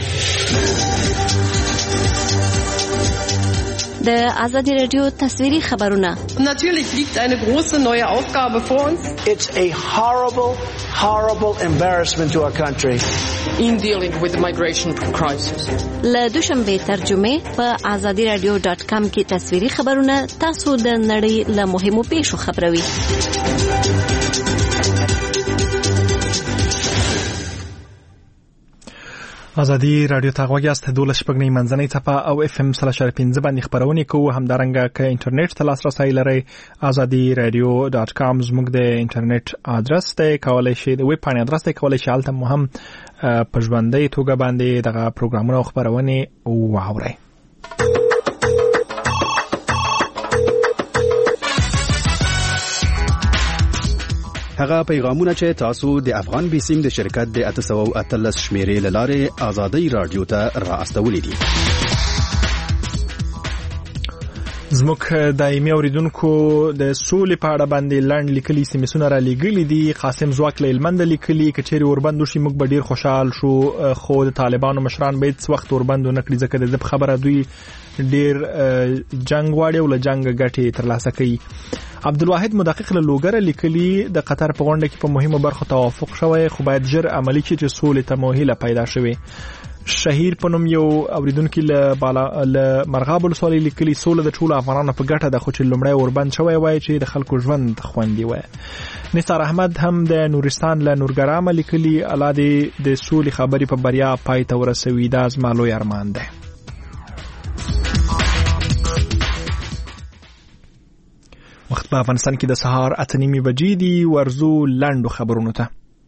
Speaker 13: د آزادی رادیو تصویری خبرونه.
Speaker 21: Natürlich liegt eine große neue Aufgabe vor uns.
Speaker 22: It's a horrible, horrible embarrassment to our country.
Speaker 21: In dealing with the migration crisis.
Speaker 13: له دوشنبه ترجمه په آزادی رادیو ډاټ کام کې تصویری خبرونه تاسو د نړۍ له مهمو پیښو خبروي.
Speaker 2: آزادی رادیو ته غوږیاست. دولس شپږنۍ منځنۍ څپه او اف ام سل اشاریه پنځه باندې خبرونه کوو. همدارنګه که انټرنیټ ته لاسرسی لرئ آزادی رادیو ډاټ کام زموږ د انټرنیټ ادرس دی، کولای شئ د ویب پاڼې ادرس دی، کولای شئ هلته مو هم په ژوندۍ توګه باندې دغه پروګرامونه او خبرونه واورئ.
Speaker 23: هغه پیغامونه چې تاسو د افغان بیسیم د شرکت د اته سوه او اتلس شمیرې له لارې آزادۍ رادیو ته را استولې دي.
Speaker 2: زموږ دایمي اوریدونکو د سولې په اړه باندې لاند لیکلي سیمسونه را لېږلي دي. قاسم ځواک له هلمند لیکلي کچېرې اوربند وشي موږ به ډېر خوشحال شو، خو د طالبانو مشران به هېڅ وخت اوربند ونه کړي ځکه د ده په خبره دوی ډېر جنګ غواړي او له جنګه ګټې ترلاسه کوي. عبدالواحد مدقق له لوګره لیکلي د قطر په غونډه کې په مهمو برخو توافق شوی، خو باید ژر عملي شي چې سولې ته مو هیله پیدا شوې. شهیر په نوم یو اوریدونکي له بالا له مرغاب ولسوالۍ لیکلي سوله د ټولو افغانانو په ګټه ده، خو چې لومړی اوربند شوی وای چې د خلکو ژوند خوندي وای. نثار احمد هم د نورستان له نورګرامه لیکلي الله دې د سولې خبرې په بریا پای ته ورسوي، دا زما لوی ارمان دی. وخت په افغانستان کې د سهار اته نیمې بجې دي. ورزو لنډو خبرونو ته.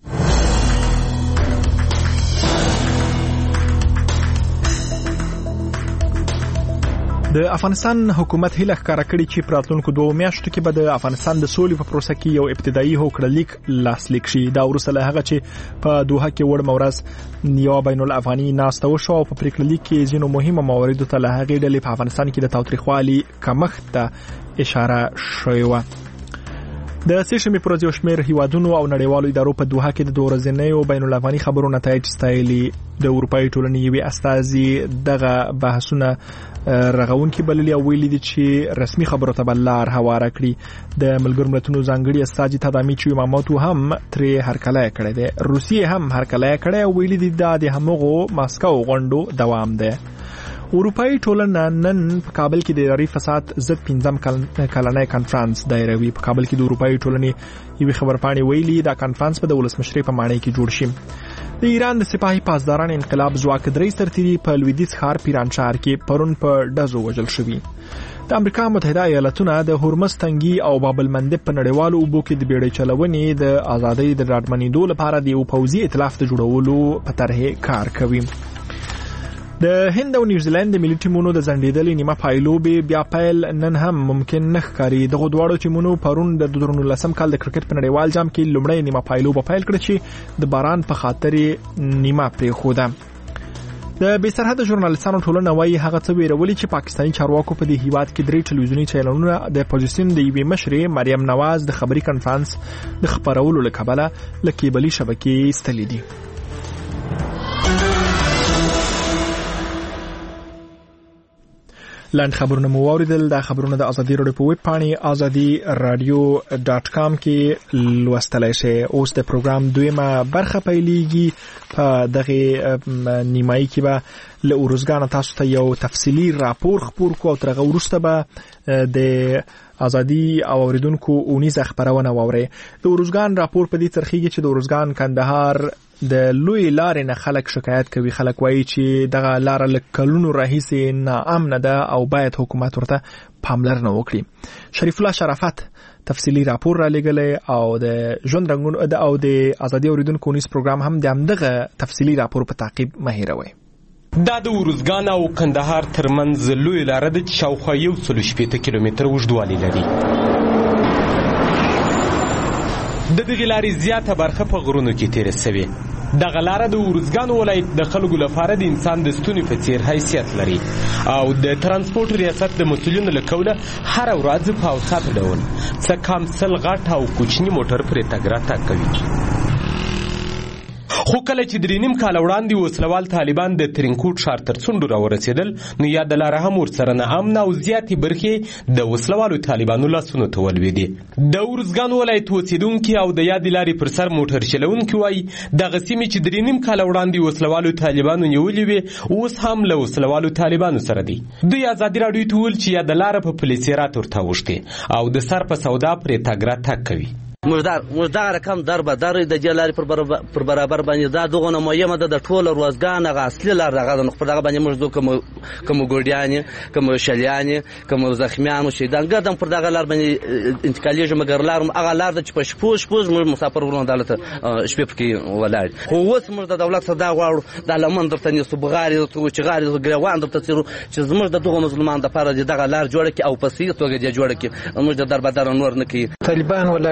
Speaker 2: د افغانستان حکومت هیله ښکاره کړې چې په راتلونکو دوه میاشتو کې به د افغانستان د سولې په پروسه کې یو ابتدایي هوکړه لیک لاسلیک شي. دا وروسته له هغه چې په دوحه کې وړمه ورځ یوه بین الافغاني ناسته وشوه او په پریکړه لیک کې ځینو مهمو مواردو ته له هغې ډلې په افغانستان کې د تاوتریخوالي کمښت ته اشاره شوې وه. د سې شنبې پر ورځ یو شمېر هیوادونو او نړیوالو ادارو په دوحه کې د دوه ورځنیو بین الافغاني خبرو نتایج ستایلي. د اروپایي ټولنې یوې استازي دغه بحثونه رغونکي بللي او ویلي دي چې رسمي خبرو ته به لار هواره کړي. د ملګرو ملتونو ځانګړي استازي تدامیچو یماموتو هم ترې هرکلی کړی دی. روسیې هم هرکلی کړی او ویلي دي دا د همغو ماسکو غونډو دوام دی. اروپایي ټولنه نن په کابل کې د اداري فساد ضد پنځم کلنی کنفرانس دایروي. په کابل کې د اروپایي ټولنې یوې خبرپاڼې ویلي دا کنفرانس به د ولسمشرۍ په ماڼۍ کې جوړ شي. د ایران د سپاهي پاسداران انقلاب ځواک درې سرتیري په لویدیځ ښار پیرانشار کې پرون په ډزو وژل شوي. د امریکا متحده ایالتونه د هورمز تنګي او باب المندب په نړیوالو اوبو کې د بیړۍ چلونې د ازادۍ د ډاډمنېدو لپاره د یو پوځي ائتلاف د جوړولو په طرحې کار کوي. د هند او نیوزیلند د ملي ټیمونو د ځنډېدلې نیمه پایلوبې بیا پیل نن هم ممکن نه ښکاري. دغو دواړو ټیمونو پرون د دوه زره نولسم کال د کرکټ په نړیوال جام کې لومړی نیمه پایلوبه پیل کړه چې د باران په خاطر نیمه پرېښوده. د بې سرحده ژورنالستانو ټولنه وایي هغه څه ویرولي چې پاکستاني چارواکو په دې هیواد کې درې ټلویزیوني چینلونه د اپوزیسیون د یوې مشرې مریم نواز د خبري کنفرانس د خپرولو له کبله له کیبلي شبکې ایستلي دي. لاند خبرونه مو واوریدل. دا خبرونه د ازادي راډیو په ویب پاڼې ازادي رادیو ډاټ کام کې لوستلای شئ. اوس د پروګرام دویمه برخه پیلېږي. په دغه نیمایي کې به له اروزګان تاسو ته یو تفصیلي راپور خپور کو او ترغه وروسته به د ازادي او اوریدونکو اونیزه خبرونه واوري. د اروزګان راپور په دې ترخیږي چې د اروزګان کندهار د لوی لارې نه خلک شکایت کوي. خلک وایي چې دغه لار له کلونو راهیسې ناامنه ده او باید حکومت ورته پاملرنه وکړي. شریف الله شرافت تفصیلی راپور را لګلې او د ژوند رنګونو او د ازادي اوریدونکو نیوز پروګرام هم د همدغه تفصیلی راپور په تعقیب مهیروي.
Speaker 1: دا د اروزګان او کندهار ترمنځ لوی لار ده چې شاوخوا یو سل شپېته کیلومتره اوږدوالی لري. د دغې لارې زیاته برخه په غرونو کې تیره سوې. دغه لاره د اروزګان ولایت د خلکو لپاره د انسان د ستوني په څیر حیثیت لري او د ترانسپورت ریاست د مسؤلینو له قوله هره ورځ په اوسط ډول څه کم سل غټ او کوچني موټر پرې تګ راتګ کوي. خو کله چې درې نیم کاله وړاندې وسلوال طالبان د ترینکوټ ښار تر څنډو راورسېدل نو یا د لاره هم ورسره ناامنه او زیاتې برخې د وسلوالو طالبانو لاسونو ته ولوېدې. د اروزګان ولایت اوسېدونکي او د یادې لارې پر سر موټر چلونکي وایي دغه سیمې چې درې نیم کاله وړاندې وسلوالو طالبانو نیولې وې اوس هم له وسلوالو طالبانو سره دي. دوی ازادي راډیو ته وویل چې یا د لاره په پلیسیرات ورته اوښتې او د سر په سودا پرې تګ راتګ کوي.
Speaker 4: مجدار مجدار رقم در به در د جلاري پر برابر باندې دا دغه مهمه ده د ټول روزګان غ اصلي لار دغه د خپل دغه باندې موږ دوه کوم کوم ګوډیان کوم شلیان کوم زخمیان شهیدان ګدم پر دغه لار باندې انتقالي مګر لار هغه لار د چپش پوش پوش موږ مسافر ورونه دالته شپې پکې ولای خو اوس موږ د دولت صدا غواړو د لمن درته نسو بغاري او چغاري ګروان درته تیرو چې زموږ د دغه مسلمان د پاره دغه لار جوړه کی او پسې توګه جوړه کی موږ د دربدار نور نه کی
Speaker 6: طالبان ولای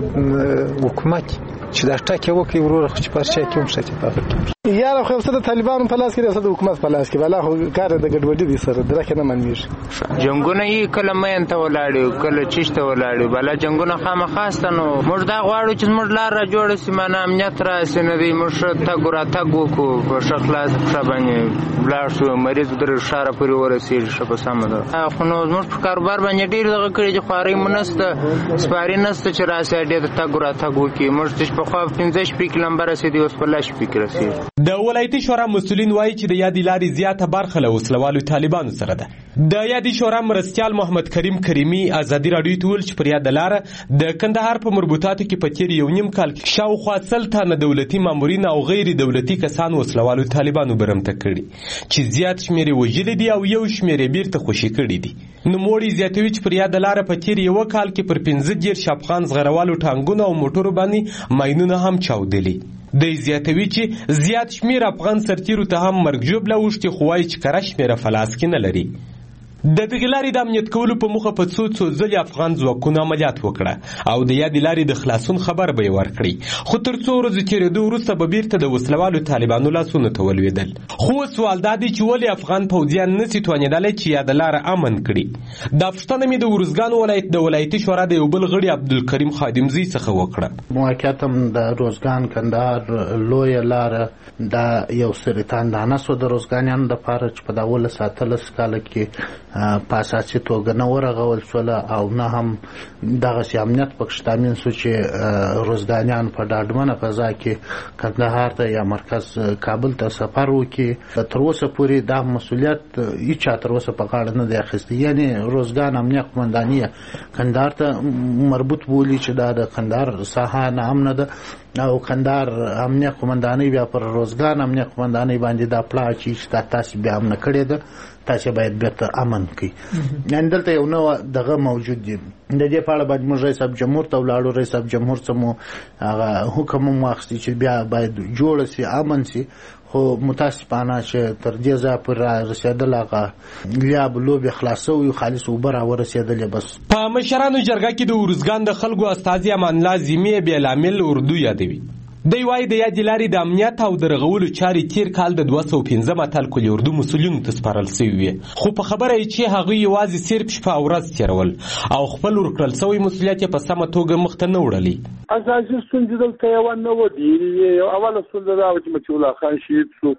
Speaker 3: حکومت چې دا ټاکي وکي وروره چې پرچا کې هم شته پاتې یاره خو څه د طالبانو په لاس کې د حکومت په لاس کې بلا خو کار د ګډوډي دي سره درکه نه منمیږي
Speaker 6: جنگونه یې کله مې ته ولاړو کله چشته ولاړو بلا جنگونه خامخاسته نو موږ دا غواړو چې موږ لار را جوړ سي معنا امنیت را سينوي موږ ته ګورا ته ګوکو په شخلاص خبرونه بلار شو مریض در اشاره پورې ورسېږي شپه سم ده خو نو موږ په کاروبار باندې ډیر دغه کړی چې خواري منسته سپاری نسته چې راسه ډیر ته ګورا ته ګوکي موږ چې په خو پنځه شپږ لمبر رسیدي اوس په لاش فکر رسیدي
Speaker 1: د ولایتي شورا مسولین وایي چې د یادې لارې زیاته برخه له وسلوالو طالبانو سره ده. د یادې شورا مرستیال محمد کریم کریمي ازادي راډیو ته ویل چې پر یاد لاره د کندهار په مربوطاتو کې په تیر یو نیم کال شاوخوا سل تنه دولتي مامورین او غیر دولتي کسان وسلوالو طالبانو برمته کړي چې زیات شمېر وژلي دي او یو شمېر بیرته خوشي کړي دي. نوموړي زیاتوي چې پر یاد لاره په تیر یو کال کې پر پنځه دېرش افغان زغروالو ټانګونه او موټرو باندې ماینونه هم چاودلي. د زیاتوي چې زیات شمیر افغان سرتیرو ته هم مرګ ژوبله وشتي خو وایي چې کره شمیره فلاس کې نه لري. د دغې لارې د امنیت کولو په موخه په څو څو ځلې افغان ځواکونو عملیات وکړه او د یادې لارې د خلاصون خبر به یې ورکړي خو تر څو ورځې تېرېدو وروسته به بیرته د وسلوالو طالبانو لاسونو ته ولوېدل. خو سوال دا دی چې ولې افغان پوځیان نسي توانېدلی چې یاده لاره امن کړي. دا پوښتنه مې د ارزګان ولایت د ولایتي شورا د یو بل غړي عبدالکریم خادمزي څخه وکړه.
Speaker 8: موقعیت هم د روزګان کندهار لویه لاره دا یو سرطاندانه سو د روزګانیانو دپاره چې په دولس اتلس کاله کې په اساسي توګه نه ورغول شوله او نه هم دغسې امنیت پکې تامین سو چې روزګانیان په ډاډمنه فضا کې کندهار ته یا مرکز کابل ته سفر وکړي. تر اوسه پورې دا مسؤلیت هیچا تر اوسه په غاړه نه دی اخیستی. یعنې روزګان امنیه قمنداني کندهار ته مربوط بولي چې دا د کندهار ساحه ناامنه ده او کندهار امنیه قمنداني بیا پر روزګان امنیه قمنداني باندې دا پلا چې دا تاسې بیا امنه کړې ده تاسې باید بیرته امن کړي. یعنې دلته یو نوع دغه موجود دي. د دې په اړه باید موږ رئیس صاحب جمهور ته ولاړو. رئیس صاحب جمهور څه مو هغه حکم هم واخیستي چې بیا باید جوړه سي امن سي خو متاسفانه چې تر دې ځایه پورې رسېدل هغه لیاب لوبې خلاصوي خالص اوبه راورسېدلې بس.
Speaker 1: په مشرانو جرګه کې د ارزګان د خلکو استازي امان الله ذمي بېلامل اردو یادوي. دی وایي د یادې لارې د امنیت او د رغولو چارې تیر کال د دوه سوه پنځم اتل کلي اردو مسولینو ته سپارل سوي وې خو په خبره یې چې هغوی یوازې صرف شپه او ورځ تېرول او خپل ورکړل سوی مسؤلیت یې په سمه توګه مخته نه وړلی.
Speaker 24: اساسي ستونزې دلته یوه نه وه ډېرې. اوله ستونزه دا وه چې مچي الله خان شهید شو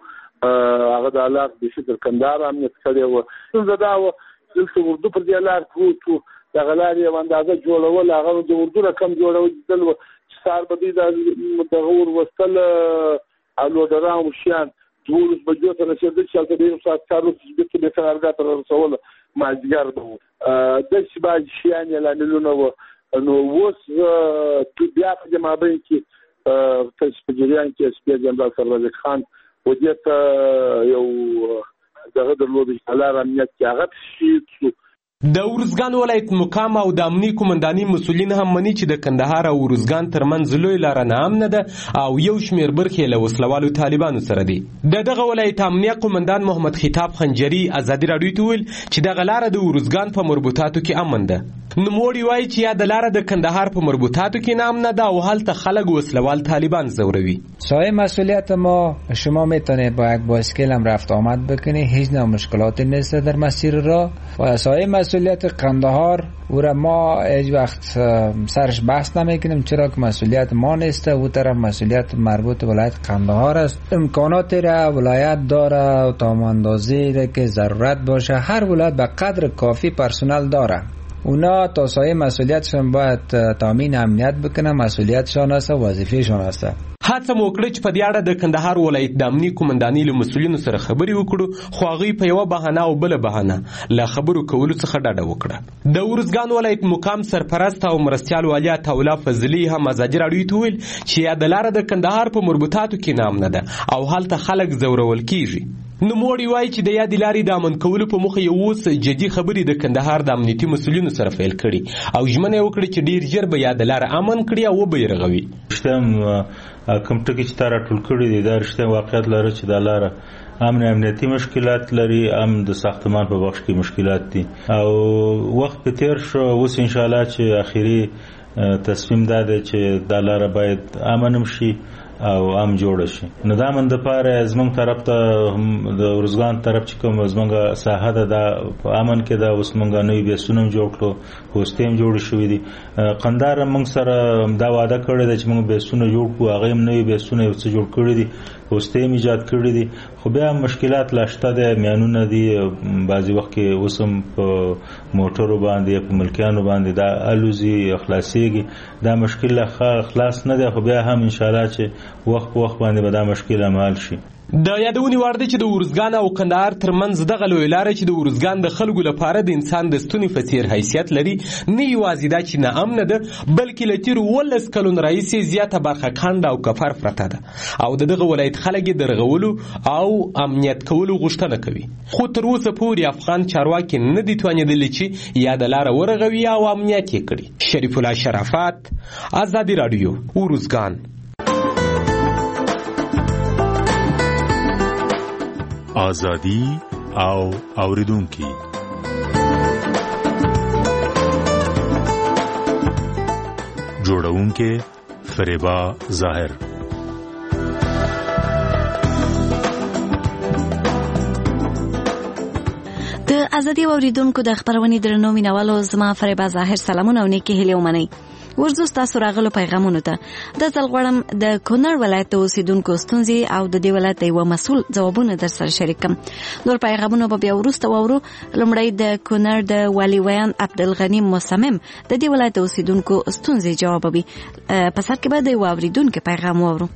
Speaker 24: هغه د الله د شکر کندهار امنیت کړی وه. ستونزه دا وه دلته اردو پر دې لار پروت وو دغه لارې یو اندازه جوړول هغه د اردو رقم جوړول وه سار به دوی دغه ور وستل الودران وشیان دولس بجو ته رسېدل چې هلته ډېر ساعت کار وکړي بېرته بېرته کارګاه ته رسول مازدیګر به وو. داسې باید شیان یې لاملونه وه. نو اوس بیا په دې مابین کې په جریان کې سپي جنرال سربازک خان ودې ته یو دغه درلود چې لار امنیت کې هغه شهید شو.
Speaker 1: د ارزګان ولایت مقام او د امنیه قومنداني مسولین هم مني چې د کندهار او ارزګان ترمنځ لوی لاره ناامنه ده او یو شمېر برخې له وسلوالو طالبانو سره دي. د دغه ولایت امنیه قومندان محمد خطاب خنجري ازادي راډیو ته ویل چې دغه لاره د ارزګان په مربوطاتو کې امن ده. نوموړي وایي چې یا د لاره د کندهار په مربوطاتو کې ناامنه ده او هلته خلک وسلوال طالبان زوروي.
Speaker 25: سایه مسئولیت ما شما میتونید با یک بایسکل هم رفت آمد بکنید هیچ نوع مشکلاتی نیست در مسیر راه و سایه مسئولیت قندهار او را ما هیچ وقت سرش بحث نمیکنیم چرا که مسئولیت ما نیست او طرف مسئولیت مربوط ولایت قندهار است. امکاناتی را ولایت داره تا اندازه‌ای که ضرورت باشه هر ولایت به قدر کافی پرسنل داره. اونا تا سایه مسئولیتشون باید تامین امنیت بکنه مسئولیتشان است و وظیفهشان است.
Speaker 1: هڅه مو وکړه چې په دې اړه د کندهار ولایت د امنیه قومندانۍ له مسؤلینو سره خبرې وکړو خو هغوی په یوه بهانه او بله بهانه له خبرو کولو څخه ډډه وکړه. د ارزګان ولایت مقام سرپرست او مرستیال والي عطاالله فضلي هم ازادي راډیو ته ویل چې یاده لاره د کندهار په مربوطاتو کې نامنه ده او هلته خلک زورول کیږي. نوموړي وایي چې د یادې لارې د امن کولو په موخه یو اوس جدي خبرې د کندهار د امنیتي مسؤلینو سره پیل کړي او ژمنه یې وکړه چې ډېر ژر به یاده لاره امن کړي او وبه یې رغوي.
Speaker 26: کوم ټکي چې تا راټول کړي دي دا رښتیا واقعیت لري چې دا لاره امن امنیتي مشکلات لري هم د ساختمان په بخش کې مشکلات دي او وخت په تیر شو اوس ان شاء الله چې اخیری تصمیم دا دی چې دا لاره باید امن شي او ام جوړ شي. نو دا من د پاره زمونږ طرف ته د ورزګان طرف چې کوم زمونږ ساحه ده دا په امن کې دا اوس مونږ نوې بیسونه جوړ کړو، هوستیم جوړ شوې دي. قندهار مونږ سره دا وعده کړې ده چې مونږ بیسونه جوړ کړو، هغه هم نوې بیسونه یو څه جوړ کړی دي، هوستیم ایجاد کړی دي. خو بیا مشکلات لاشته ده، میانونه دي، بعضی وخت کې اوسم په موټرو باندې په ملکیانو باندې دا الوزي اخلاصيږي. دا مشکل خلاص نه دی، خو بیا هم ان شاء الله چې وخت په وخت باندې به دا مشکل حل شي.
Speaker 1: د یادونې وړ دی چې د ورزګان او کندهار ترمنځ دغه لویه لاره چې د ورزګان د خلکو لپاره د انسان د ستوني په څیر حیثیت لري، نه یوازې دا چې نه امنه ده بلکې له تېرو اوولس کلونو راهیسې زیاته برخه کنډ او کفر پرته ده او د دغه ولایت خلک یې د رغولو او امنیت کولو غوښتنه کوي. خو تر اوسه پورې افغان چارواکي نه دي توانېدلي چې یاده لاره ورغوي او امنیت یې کړي. شریف الله شرافت، ازادي راډیو، ورزګان.
Speaker 5: آزادی او اوریدونکي جوړونکي فریبا ظاهر.
Speaker 13: د ازادي اوریدونکو د خبرونې درنو مینوالو، زما فریبا ظاهر سلامونه او نیکی هیله ومنئ. ورزو ستاسو راغلو پیغامونو ته د ځل غواړم د کونړ ولایت د اوسیدونکو ستونزې او د دې ولایت یو مسؤل ځوابونه در سره شریک کړم. نور پیغامونه به بیا وروسته واورو. لومړی د کونړ د والي ویان عبدالغنی مصمم د دې ولایت د اوسیدونکو ستونزې جوابوي. په سر کې به د یو اوریدونکو پیغام واورو.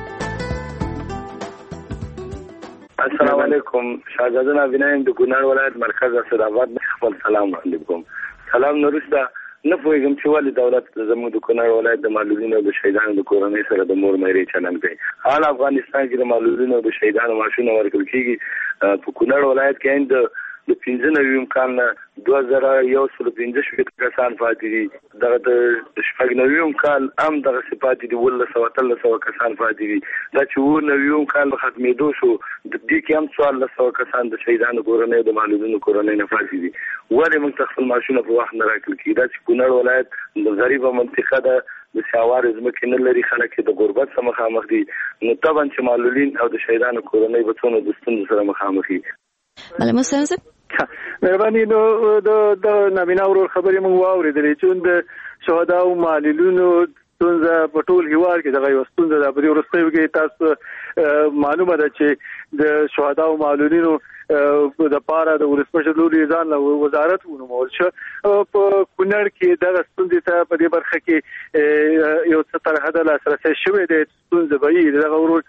Speaker 9: السلام علیکم، شاهزاده نابینایم د کونړ ولایت مرکز اسداباد خپل سلام وړاندې کوم. سلام نورسته. نه پوهېږم چې ولې دولت زموږ د کونړ ولایت د معلولینو او د شهیدانو د کورنۍ سره د مور میرې چلند کوي. حال افغانستان کې د معلولینو او د شهیدانو معاشونه ورکړل کېږي. په کونړ ولایت کې هم د پنځه نوي کال نه دوه زره یو سل پنځه شپېته کسان پاتې دي. دغه د شپږ نوي کال هم دغسې پاتې دي، اوولس سوه اتلس سوه کسان پاتې دي. دا چې اووه نوي کال په ختمېدو شو، د دې کې هم څوارلس سوه کسان د شهیدانو کورنۍ او د معلولینو کورنۍ نه پاتې دي. ولې موږ ته خپل معاشونه په وخت نه راکړل کېږي؟ دا چې کونړ ولایت د غریبه منطقه ده، د سیاوار ځمکې نه لري، خلک د غربت سره مخامخ دي. نو طبعا چې معلولین او د شهیدانو کورنۍ به څونه د ستونزو سره مخامخ دي.
Speaker 13: بله مسلم صاحب
Speaker 10: مهرباني. نو د نابینا ورور خبرې موږ واورېدلې چې د شهدا او معلولینو ستونزه په ټول هیواد کې دغه یو ستونزه ده. په دې وروستیو کې تاسو معلومه ده چې د شهدا او معلولینو د پاره د ولسمشر لوري ځان له وزارت ونومول شو. په کونړ کې دغه ستونزې ته په دې برخه کې یو څه تر حده لاسرسی شوی دی. ستونزه به وي دغه ورور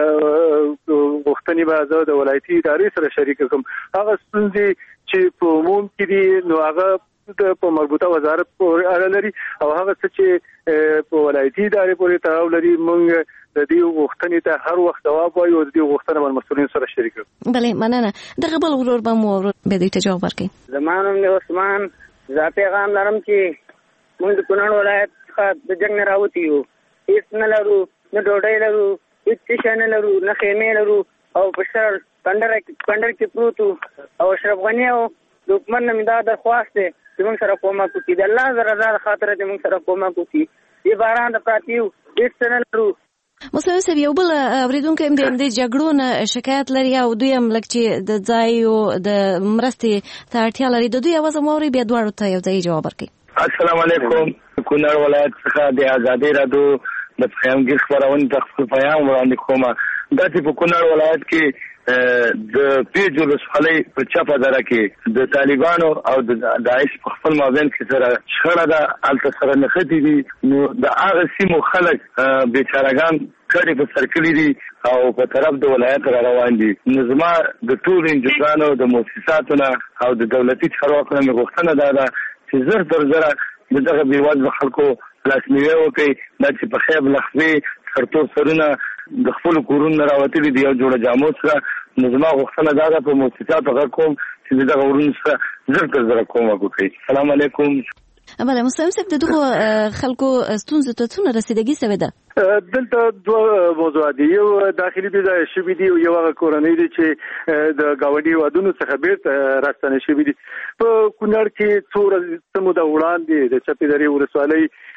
Speaker 10: غوښتنې به زه د ولایتي ادارې سره شریک کړم. هغه ستونزې چې په عموم کې دي نو هغه په مربوطه وزارت پورې اړه لري او هغه څه چې په ولایتي ادارې پورې تړاو لري موږ د دې غوښتنې ته هر وخت جواب وایو او د دې غوښتنه باندې مسؤلین سره شریک کړو.
Speaker 13: بله مننه. دغه بل ورور به مو به دې ته جواب ورکړي.
Speaker 11: زما نوم دی عثمان. زه پیغام لرم چې موږ د کونړ ولایت څخه د جنګ نه راوتي یو، هېڅ نه لرو، نه ډوډۍ لرو، هېڅ شی نه لرو، نه خیمې لرو او په سر کندر کې پروت او اشرف غني او د حکومت نه مې دا درخواست دی چې موږ سره کومک وکړي. د الله د رضا د خاطره چې موږ سره کومک وکړي. دې باران د پراته یو، هېڅ څه نه لرو.
Speaker 13: مسلم صاحب یو بل اوریدونکی هم د همدې جګړو نه شکایت لري او دوی هم لکه چې د ځایو د مرستې ته اړتیا لري. د دوی اواز هم واورئ، بیا دواړو ته یو ځای جواب ورکړئ.
Speaker 9: السلام علیکم. کونړ ولایت څخه د ازادي راډیو د پیغامګیر خپرونې ته خپل پیغام وړاندې کوم. دا چې په کونړ ولایت کې د پیج ولسوالۍ په چپه دره کې د طالبانو او د داعش په خپل مابین کې سره شخړه ده، هلته سره نښتې دي. نو د هغه سیمو خلک بیچارهګان کډې په سر کړي دي او په طرف د ولایت را روان دي. نو زما د ټولو انجوګانو د مؤسساتو نه او د دولتي چارواکو نه مې غوښتنه دا ده چې زر تر زره د دغه بېوزلو خلکو لاسنیوی وکړي. دا چې په خیب لخوې سرتور سرونه د خپلو کورونو نه راوتلي دي یو جوړه جامو سره. نو زما غوښتنه دا ده په مؤسساتو غږ کوم چې د دغه ورونو سره زر تر زره کومک وکړي. السلام علیکم.
Speaker 13: بله مستعیم صاحب، د دغو خلکو ستونزو ته څومره رسیدګي سوې ده؟
Speaker 10: دلته دوه موضوعات دي. یو داخلي بېځایه شوي دي او یو هغه کورنۍ دي چې د ګاونډي هېوادونو څخه بیرته راستنه شوي دي. په کونړ کې څو ورځې څه موده وړاندې د چپې درې ولسوالۍ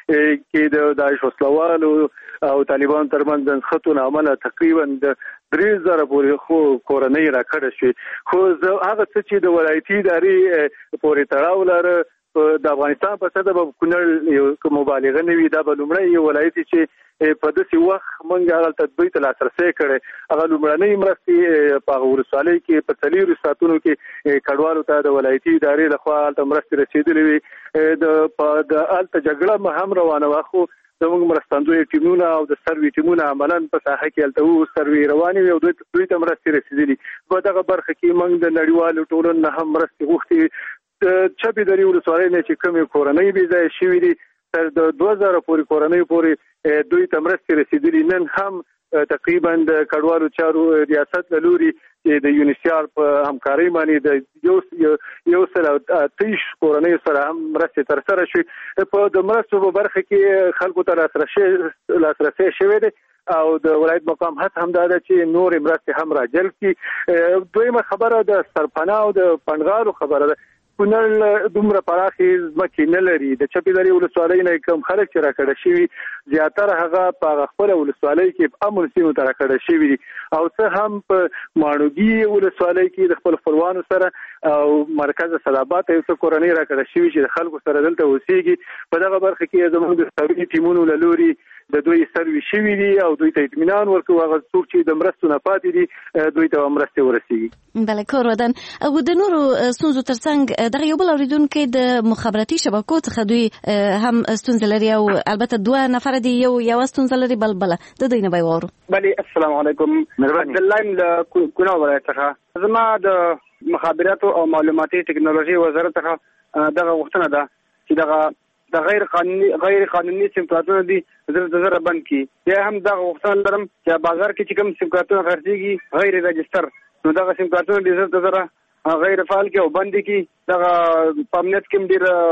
Speaker 10: کې د داعش وسلوالو او طالبان ترمنځ د خطونه عمله تقریبا د درې زره پورې خو کورنۍ راکړه شي. خو هغه څه چې د ولایتي ادارې پورې تړاو لري د افغانستان په صدر به کونړ یو مبالغه نه وي. دا به لومړی یو ولایت چې په داسې وخت موږ هغه تدبیر ته لاسرسی کړی. هغه لومړنۍ مرستې په ولسوالۍ کې په څلورو ساعتونو کې کډوالو ته د ولایتي ادارې لخوا هلته مرستې رسېدلې وي. د هلته جګړه هم روانه وه، خو زموږ مرستندوی ټیمونه او د سروي ټیمونه عملاً په ساحه کې هلته وو، سروي روانې وي او دوی ته مرستې رسېدلي. په دغه برخه کې موږ د نړیوالو ټولنو نه هم مرستې غوښتې. چپې درې ولسوالۍ نه چې کومې کورنۍ بې ځایه شوي دي تر د دوه زره پورې کورنۍ پورې دوی ته مرستې رسېدلي. نن هم تقریبا د کډوالو چارو ریاست له لوري د یونیسیار په همکارۍ باندې د یو یو سل او اته کورنۍ سره هم مرستې ترسره شوې. په د مرستو په برخه کې خلکو ته لاسرسی شوی دی او د ولایت مقام هڅه هم دا ده چې نور مرستې هم راجلب کړي. دویمه خبره د سرپناه او د پنډغالو خبره ده. کونړ دومره پراخې ځمکې نه لري. د چپې درې ولسوالۍ نه کوم خلک چې راکړه شوي زیاتره هغه په خپله ولسوالۍ کې په امن سیمو ته راکړه شوي دي او څه هم په ماڼوګي ولسوالۍ کې د خپل خپلوانو سره او مرکز صدابات یو څه کورنۍ راکړه شوي چې د خلکو سره دلته اوسېږي. په دغه برخه کې زموږ د سروي ټیمونو له لوري د دوی سروي شوي دي او دوی ته اطمینان ورکوو. هغه څوک چې د مرستو نه پاتې دي دوی ته مرستې ورسېږي.
Speaker 13: بله کور ودان او د نورو ستونزو ترڅنګ دغه یو بل اورېدونکی د مخابراتي شبکو څخه دوی هم ستونزه لري او البته دوه نفر دي، یو یوه ستونزه لري بل بله. د دوی نه به یې واورو.
Speaker 12: بلې السلام علیکم. عبدالله یم له کونړ ولایت څخه. زما د مخابراتو او معلوماتي ټکنالوژي وزارت څخه دغه غوښتنه ده چې دغه د غیر قانوني غیر قانوني سیم کارتونه دي زر زر بند کی. بیا هم دغه غوښتنه لرم چې بازار کې چې کوم سیم کارتونه خرڅېږي غیر رجستر، نو دغه سیم کارتونه د زر زر غیر فعال کې او بند کی. دغه په امنیت کې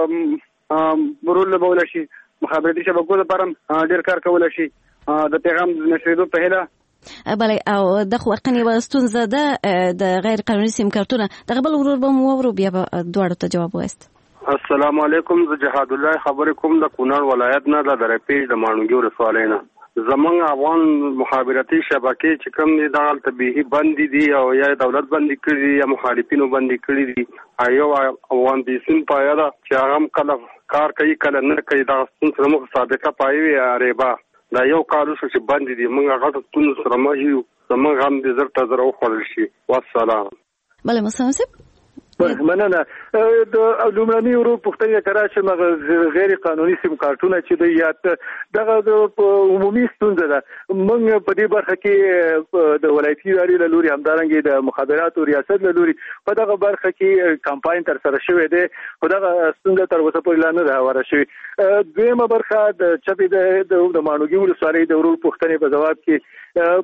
Speaker 12: ډېر مرول به ولشي، مخابراتي شبکو لپاره ډېر کار کولی شي د پیغام نشریدو په هیله.
Speaker 13: بله او د خو واقعا یوه ستونزه ده د غیر قانوني سیم کارتونه. دغه بل ورور به مو واورو بیا به دواړو ته جواب وایست.
Speaker 14: السلام علیکم. زه جهاد الله خبرې کوم د کونړ ولایت نه د درپیج د ماڼوګي ولسوالۍ نه. زمونږ افغان مخابراتي شبکې چې کوم دي دغه طبیعي بندي دي او یا دولت بندي کړي دي یا مخالفینو بندي کړي دي. یو افغان بیسین پایه ده چې هغه کله کار کوي کله نه کوي. دغه ستونزه زموږ سابقه پایې وي ریبا دا یو کار وشو چې بندي دي. موږ هغه ته ستونزه سره مخ یو، زموږ هم دې زر ته زر وخوړل شي. والسلام.
Speaker 13: بله مسلم
Speaker 10: مننه. د لومړني ورو پوښتنه کرا چې مغه غیر قانوني سیم کارتونه چې د یاد دغه د عمومي ستونزه ده. موږ په دې برخه کې د ولایتي ادارې له لوري همدارنګه د مخابراتو ریاست له لوري په دغه برخه کې کمپاین تر سره شوی دی، خو دغه ستونزه تر اوسه پورې لا نه ده هواره شوې. دویمه برخه د چپې د ماڼوګي ولسوالۍ د ورو پوښتنې په ځواب کې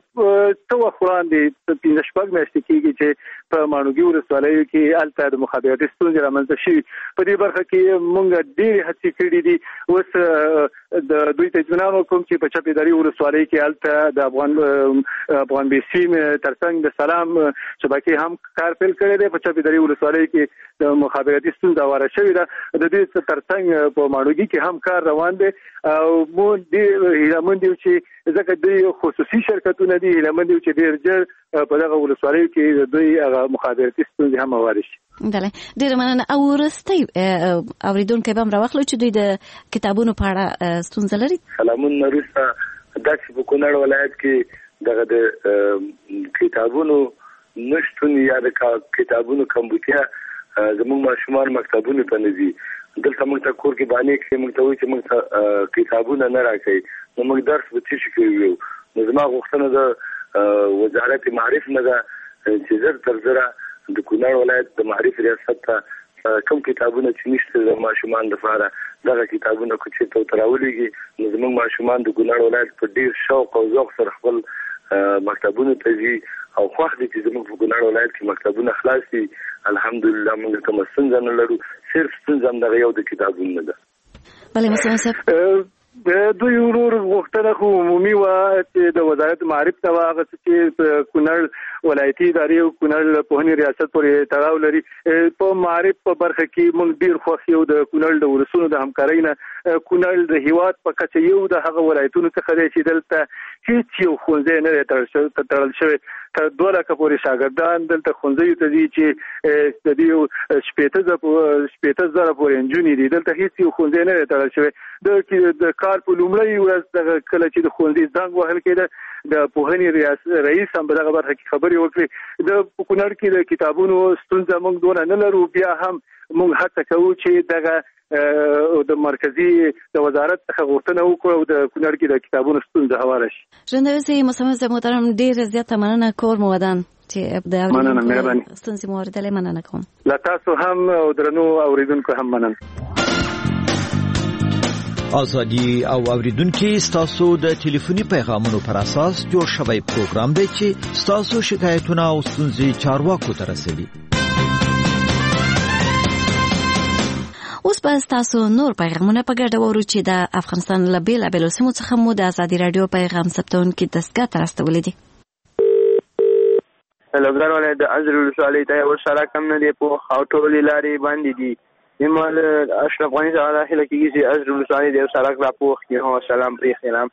Speaker 10: څه وخت وړاندې پنځه شپږ میاشتې کېږي چې په ماڼوګي ولسوالۍ کې هلته د مخابراتي ستونزې رامنځته شوي. په دې برخه کې موږ ډېرې هڅې کړي دي. اوس د دوی ته اطمینان ورکوم چې په چپې درې ولسوالۍ کې هلته د افغان افغان بیسیم ترڅنګ د سلام شبکې هم کار پیل کړی دی. په چپې درې ولسوالۍ کې د مخابراتي ستونزه هواره شوې ده. د دې ترڅنګ په ماڼوګي کې هم کار روان دی او موږ ډېر هیلهمند یو چې ځکه دوی خصوصي شرکتونه دي، هیلهمند یو چې ډېر ژر په دغه ولسوالیو کې دوی هغه مخابراتي ستونزې هم هوارې شي.
Speaker 13: بله ډېره مننه. او وروستی اورېدونکی به هم راواخلو چې دوی د کتابونو په اړه ستونزه لري.
Speaker 9: سلامونه. وروسته داسې په کونړ ولایت کې دغه د کتابونو نشتون یا د کتابونو کمبودیا زموږ ماشومان مکتبونو ته نه ځي. دلته موږ ته کور کې باندې کې موږ ته وایي چې موږ ته کتابونه نه راکوي، نو موږ درس به څه شي کوو. نو زما غوښتنه د وزارت معارف نه ده چې زر تر زره د کونړ ولایت د معارف ریاست ته کوم کتابونه چې نشته د ماشومان لپاره دغه کتابونه کو چې ته راولېږي، نو زموږ ماشومان د کونړ ولایت په ډېر شوق او ذوق سره خپل مکتبونو ته ځي او خوښ دي چې زموږ په کونړ ولایت کې مکتبونه خلاص دي. الحمدلله موږ کومه ستونزه نه لرو، صرف ستونزه همدغه یو د کتابونو نه ده.
Speaker 13: بله مسلمان صاحب
Speaker 10: دوی ورور غوښتنه خو عمومي وه چې د وزارت معارف ته وه، هغه څه چې په کونړ ولایتي ادارې او کونړ پوهنې ریاست پورې تړاو لري. په معرف په برخه کې موږ ډیر خوښ یو د کونړ د ولسونو د همکارۍ نه. کونړ د هیواد په کچه یو د هغه ولایتونو څخه دی چې دلته هیڅ یو ښوونځی نه دی تړل شوی. تر دوه لکه پورې شاګردان دلته ښوونځیو ته ځي چې د دې شپېته زره پورې نجونې دي. دلته هیڅ یو ښوونځی نه دی تړل شوی. د کار په لومړۍ ورځ دغه کله چې د ښوونځي زنګ وهل کېده د پوهنې رئیس هم په دغه برخه کې خبرې وکړې. د کونړ کې د کتابونو ستونزه موږ دونه نه لرو، بیا هم موږ هڅه کوو چې دغه د مرکزی د وزارت څخه غوښتنه وکړو او د کونړ کې د کتابونو ستونزه هواره شي.
Speaker 13: ژوندوسي مصمم محترم ډېر زیاته مننه کور مو ودان چې د
Speaker 10: اورېدونکو
Speaker 13: ستونزې مو اورېدلې. مننه کوم.
Speaker 10: له تاسو هم او درنو اوریدونکو هم مننه.
Speaker 15: ازادي او اوریدونکو ستاسو د ټلیفوني پیغامونو پر اساس جوړ شوی پروګرام دی چې ستاسو شکایتونه او ستونزې چارواکو ته رسوي. اوس به تاسو نور پیغامونه په ګډه وورو چې د افغانستان له بېلابېلو سیمو څخه مو د ازادي راډیو پیغام ثبتونکي دستګاه ته راستولي دي.
Speaker 16: لوګر ولایت د ازرې ولسوالۍ ته یو سړک هم نه دی پوخ او ټولې لارې بندې دي. زما له اشرف غني څخه دا هیله کېږي چې ازرې ولسوالۍ د یو سړک را پوخ کړي. هو سلام پرې سلام.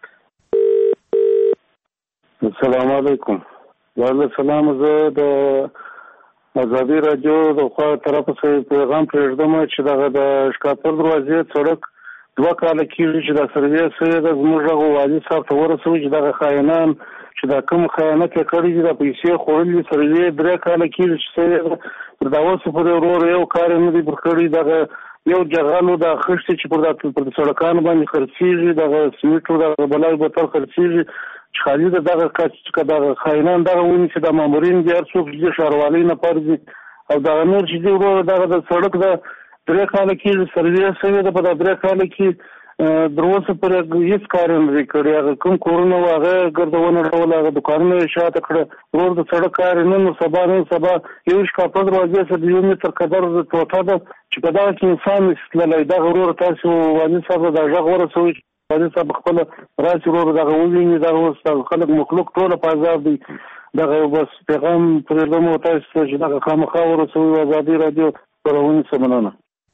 Speaker 17: السلام علیکم. وعلیکم السلام. زه د ازادي راډیو د خوا طرف څخه پیغام پرېږدم چې دغه د شکاپور دروازې سړک دوه کاله کېږي چې دا سروې سوی ده. زموږ هغه والي صاحب ته ورسوي چې دغه خاینان چې دا کوم خیانت یې کړی دي، دا پیسې خوړلي سروې درې کاله کېږي چې سوی ده. تر دا اوسه پورې ورور یو کار نه دی پر کړی. دغه یو جغلو دا خښتې چې پر پر سړکانو باندې خرڅېږي، دغه سمیټو دغه بلای بوتل خرڅېږي چې خالي د دغه کچ چې دغه خاینان دغه ونی چې د مامورین دي هر څوک چې ښاروالۍ نه پرځي او دغه نور چې دي ورور دغه د سړک د درې کاله کېږي سروې سوی ده. په دا درې کاله کې در اوسه پورې هېڅ کار یې نه دی کړی. هغه کوم کورونه وو هغه ګردونه ډول هغه دوکانونه یې شاته کړه. ورور د سړک کار یې نن سبا نن سبا یو شکاپور دروازې سره د یو متر قدر ټوټه ده چې په دغه کې انسان نشي تللی. دغه ورور تاسو والي صاحب دا غږ ورسوئ والي صاحب خپل راسي ورور دغه وویني. دغه اوس خلک مخلوق ټوله په عذاب دي. دغه بس پیغام پرېږدم تاسو ته چې دغه خامخا ورسوئ. ازادي راډیو خپرونې څه مننه.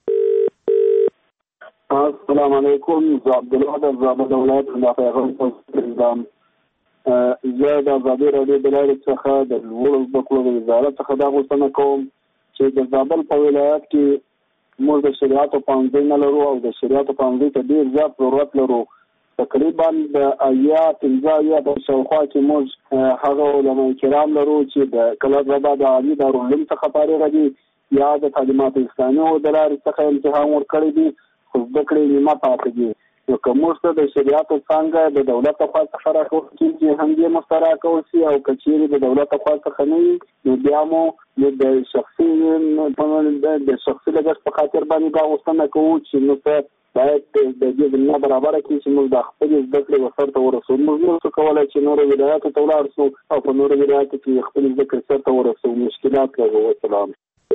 Speaker 18: السلام علیکم. زه عبدالله د زابل ولایت د پیغام پرېږدم. زه د ازادي راډیو د لارې څخه د لوړو زده کړو د وزارت څخه دا غوښتنه کوم چې د زابل په ولایت کې موږ د شریعت پوهنځی نه لرو او د شریعت پوهنځي ته ډېر زیات ضرورت لرو. تقریبا د ایا پنځه یا په شاوخوا کې موږ هغه علما کرام لرو چې د کلابابا د عالي دارالعلوم څخه فارغ دي یا د تعلیمات اسلامي او د لارې څخه امتحان ورکړی دي، خو زده کړې نیمه پاتې دي. نو که موږ ته د شریعت څنګه د دولت لخوا څخه راکول کېږي هم دې موږ ته راکول شي، او که چېرې د دولت لخوا څخه نه وي نو بیا مو د شخصي د شخصي لګښت په خاطر باندې دا غوښتنه کوو چې موږ ته باید د دې زمینه برابره کړي چې موږ د خپلې زده کړې وسر ته ورسوو. موږ نه شو کولی چې نورو ولایاتو ته ولاړ شو او په نورو ولایاتو کې خپلې زده کړې سر ته ورسوو. مشکلات لرو. وسلام.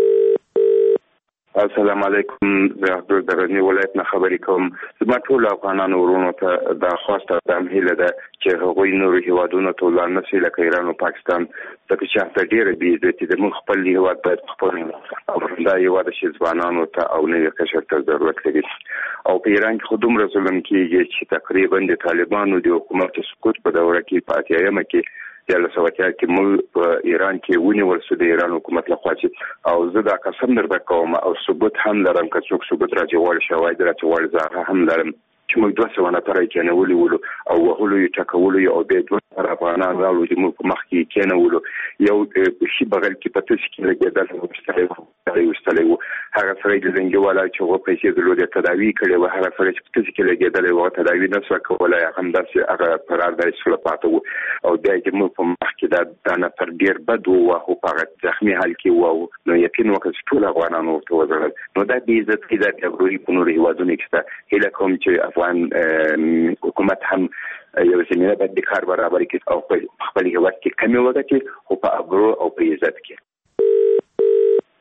Speaker 19: السلام علیکم. زه عبدالدرنی ولایت نه خبرې کوم. زما ټول افغانانو ورونو ته دا خواسته د هیله ده چې هغوی نورو هیوادونو ته ولاړ نه شي لکه ایران او پاکستان، ځکه چې هلته ډېره بېعزتي ده. موږ خپل هیواد باید خپل او دا هیواد چې ځوانانو ته او نوي قشر ته ضرورت لري. او په ایران کې خو دومره ظلم کېږي چې تقریبا د طالبانو د حکومت سقوط په دوره کې په اتیایمه کې دیارلس سوه اتیا کې موږ په ایران کې ونیول شو د ایران حکومت لخوا چې او زه دا قسم درته کوم او ثبوت هم لرم که څوک ثبوت راځي غواړي شواهد راځي غواړي زه هغه هم لرم چې موږ دوه سوه نفره یې کېنولي ولو او وهلو یې ټکولو یې او بیا دوه نفره افغانان راوړو چې موږ په مخ کې یې کېنولو. یو شي بغل کې په تسې کې لګېدل وستلی وستلی و. هغه سړی د زنګي والا چې هغه پیسې درلودې تداوي کړې وه، هغه سړی چې په تسې کې لګېدلی و هغه تداوي نه سوه کولی، همداسې هغه فرار دی سوله پاته و. او بیا چې موږ په مخ کې دا دا نفر ډېر بد و خو په هغه زخمي حال کې و. نو یقین وکړه چې ټول افغانان ورته وژړل. نو دا بېعزتي ده د غروري په نورو هېوادونو کې شته. هیله کوم چې افغان حکومت هم یو زمینه باید د کار برابر کړي او خپل هېواد کې کمې وګټي خو په ابرو او په عزت کې.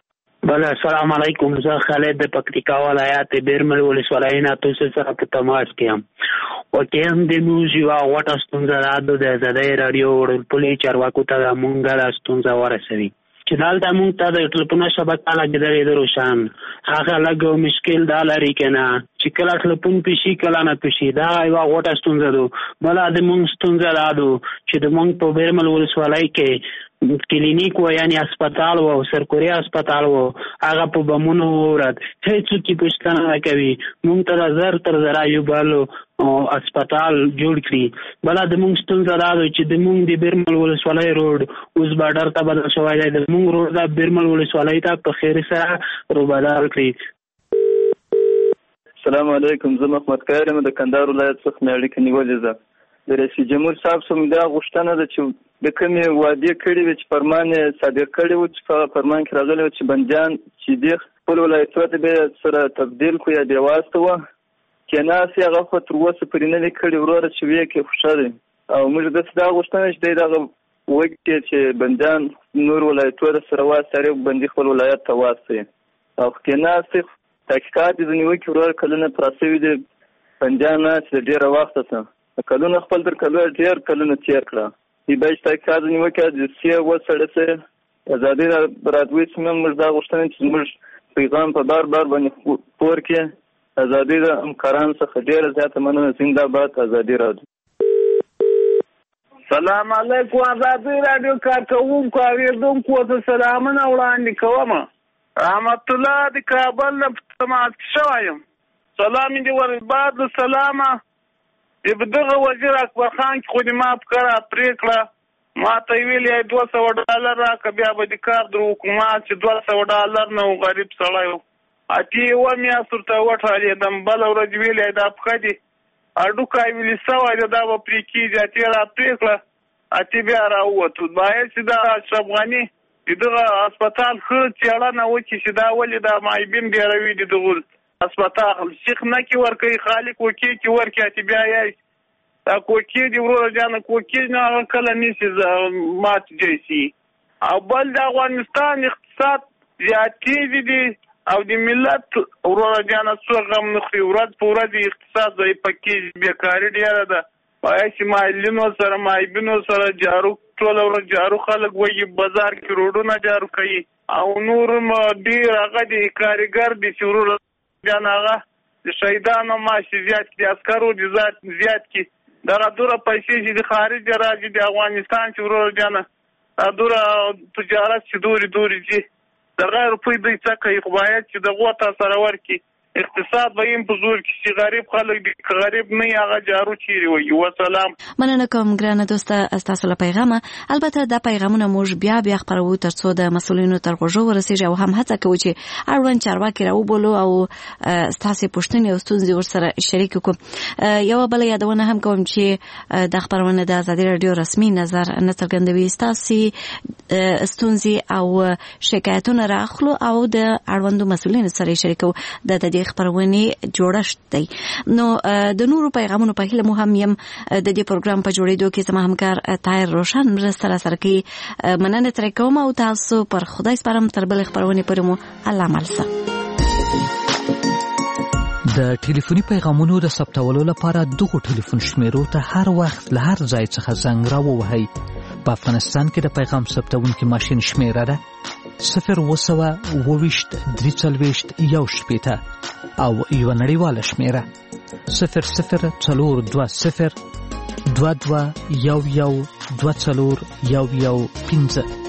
Speaker 2: بله السلام علیکم. زه خالد د پکتیکا ولایت بیرمل ولسوالۍ نه تاسو سره په تماس کې یم. واقعا د موږ یوه غوټه ستونزه ده د ازادۍ راډیو وړلپولیو چارواکو ته موږ دا ستونزه ورسوي چې دلته موږ ته د ټلیفون شبکه لګېدلې ده روشن. هغه لږ مشکل دا لري که نه چې کله ټلیفون پیشي کله نه پیشي. دا یوه غوټه ستونزه ده. بله د موږ ستونزه دا ده چې د موږ په بیرمل ولسوالۍ کې کلینیک و یعنی اسپتال و سرکوري اسپتال و هغه په بمونو ورد هیڅوک یې پوښتنه نه کوي. موږ ته زر تر زره یو بل اسپتال جوړ کړي. بله د موږ ستونزه دا ده چې د موږ د بیرمل ولسوالۍ روډ اوس بارډر ته بدل شوی دی. د موږ روډ د بیرمل ولسوالۍ ته په خیري سره روبدل کړي.
Speaker 7: السلام علیکم. زه محمد کار یم د کندهار ولایت څخه مې اړیکه نیولې ده. د رئیس جمهور صاحب څخه دا غوښتنه ده چې د کومې وعدې کړې وې چې فرمان یې صادر کړی و چې په فرمان کې راغلی و چې بندیان چې دې خپل ولایتونو ته به سره تبدیل کړو یا بې واسطه وه کېناستې هغه خو تر اوسه پورې نه دي کړي وروره چې ویې کې خوښه دی. او موږ داسې دا غوښتنه چې دی دغه وکړي چې بندیان نور ولایتونو سره واستوي بندي خپل ولایت ته واستوي او کېناستې تحقیقات یې ځینې وکړي وروره کلونه پراته شوي دي بندیان ناست د ډېره وخته څه کلونه خپل تر کلونه ډېر کلونه تېر کړه. دی باید تحقیقات ځینې وکړي د سیه وڅېړه شي ازادي راډیو څخه موږ دا غوښتنه چې زموږ پیغام په بار بار باندې خپور کړي. ازادي د همکارانو څخه ډېره زیاته مننه. زنده باد ازادي راډیو.
Speaker 20: سلام علیکم. ازادي راډیو کارکوونکو اورېدونکو ته سلامونه وړاندې کوم. رحمت الله د کابل نه تماس شوی یم. سلام دې ورباد له سلامه. دغه وزیر اکبر خان چې خو دې ما په کار پرېکړه ما ته یې ویل یې دوه سوه ډالر راکړه بیا به دې کار در حکومت چې دوه سوه ډالر نه و غریب سړی و. اتې یوه میاشت ورته وټالېدم بله ورځ ویل یې دا پښه دې هډوکی ویلې سوی دی دا به پرې کېږي. اتې را پرېکړه اتې بیا راووتو. باید چې دا اشرف غني چې دغه اسپتال ښه څېړنه وکړي چې دا ولې دا معیبین ډېروي دي دغه اسپتال شیخ نه کې ورکوي خالق کوکې کې ورکړي اتې بیا یې دا کوکې دي وروره جانه کوکې نه هغه کله نیسي مات جیسي. او بل د افغانستان اقتصاد زیاتېږي دي او د ملت وروره جانه څوک غم نه خوري. ورځ په ورځ اقتصاد ضعیفه کېږي بېکاري ډېره ده. باید چې معلولینو سره معیبینو سره جارو ټوله ورځ جارو خلک وایي بازار کې روډونه جارو کوي او نور ډېر هغه دي کارګر دي چې وروره جانه هغه د شهیدانو معاشې زیات کړي عسکرو دې زیات کړي. دغه دوره پیسې چې د خارج راځي د افغانستان چې وروره جانه دا دوره تجارت چې دورې دورې ځي دغه روپۍ دوی څه کوي خو باید چې دغو ته سره ورکړي. اقتصاد به یې په زور کې چې غریب خلک دي که غریب نه یې هغه جارو چیرې وایي. وسلام.
Speaker 13: مننه کوم ګرانه دوسته ستاسو له پیغامه. البته دا پیغامونه موږ بیا بیا خپروو تر څو د مسؤلینو تر غوږو ورسېږي او هم هڅه کوو چې اړوند چارواکي راوبولو او ستاسې پوښتنې او ستونزې ورسره شریک کړو. یوه بله یادونه هم کوم چې دا خپرونه د ازادي راډیو رسمي نظر نه څرګندوي. ستاسې ستونزې او شکایتونه راخلو او د اړوندو مسؤلینو سره شریکو. د دې خبرونه جوړشت دی. نو د نورو پیغامونو په هیله مو هم یم د دې پروګرام په جوړېدو کې زما همکار طاهر روشن مرسته راسره کوي. مننه ترې کوم او تاسو پر خدای سپارم. تر بلې خبرونې پورې مو الله ملسه.
Speaker 21: د ټلیفوني پیغامونو د ثبتولو لپاره دغه ټلیفون شمیرو ته هر وخت له هر ځای څخه زنګ راووهئ. په افغانستان کې د پیغام ثبتونکي ماشین شمیره ده صفر اووه سوه اووه ویشت درې څلوېښت یو شپېته او یوه نړیواله شمیره صفر صفر څلور دوه صفر دوه دوه یو یو دوه څلور یو یو پنځه.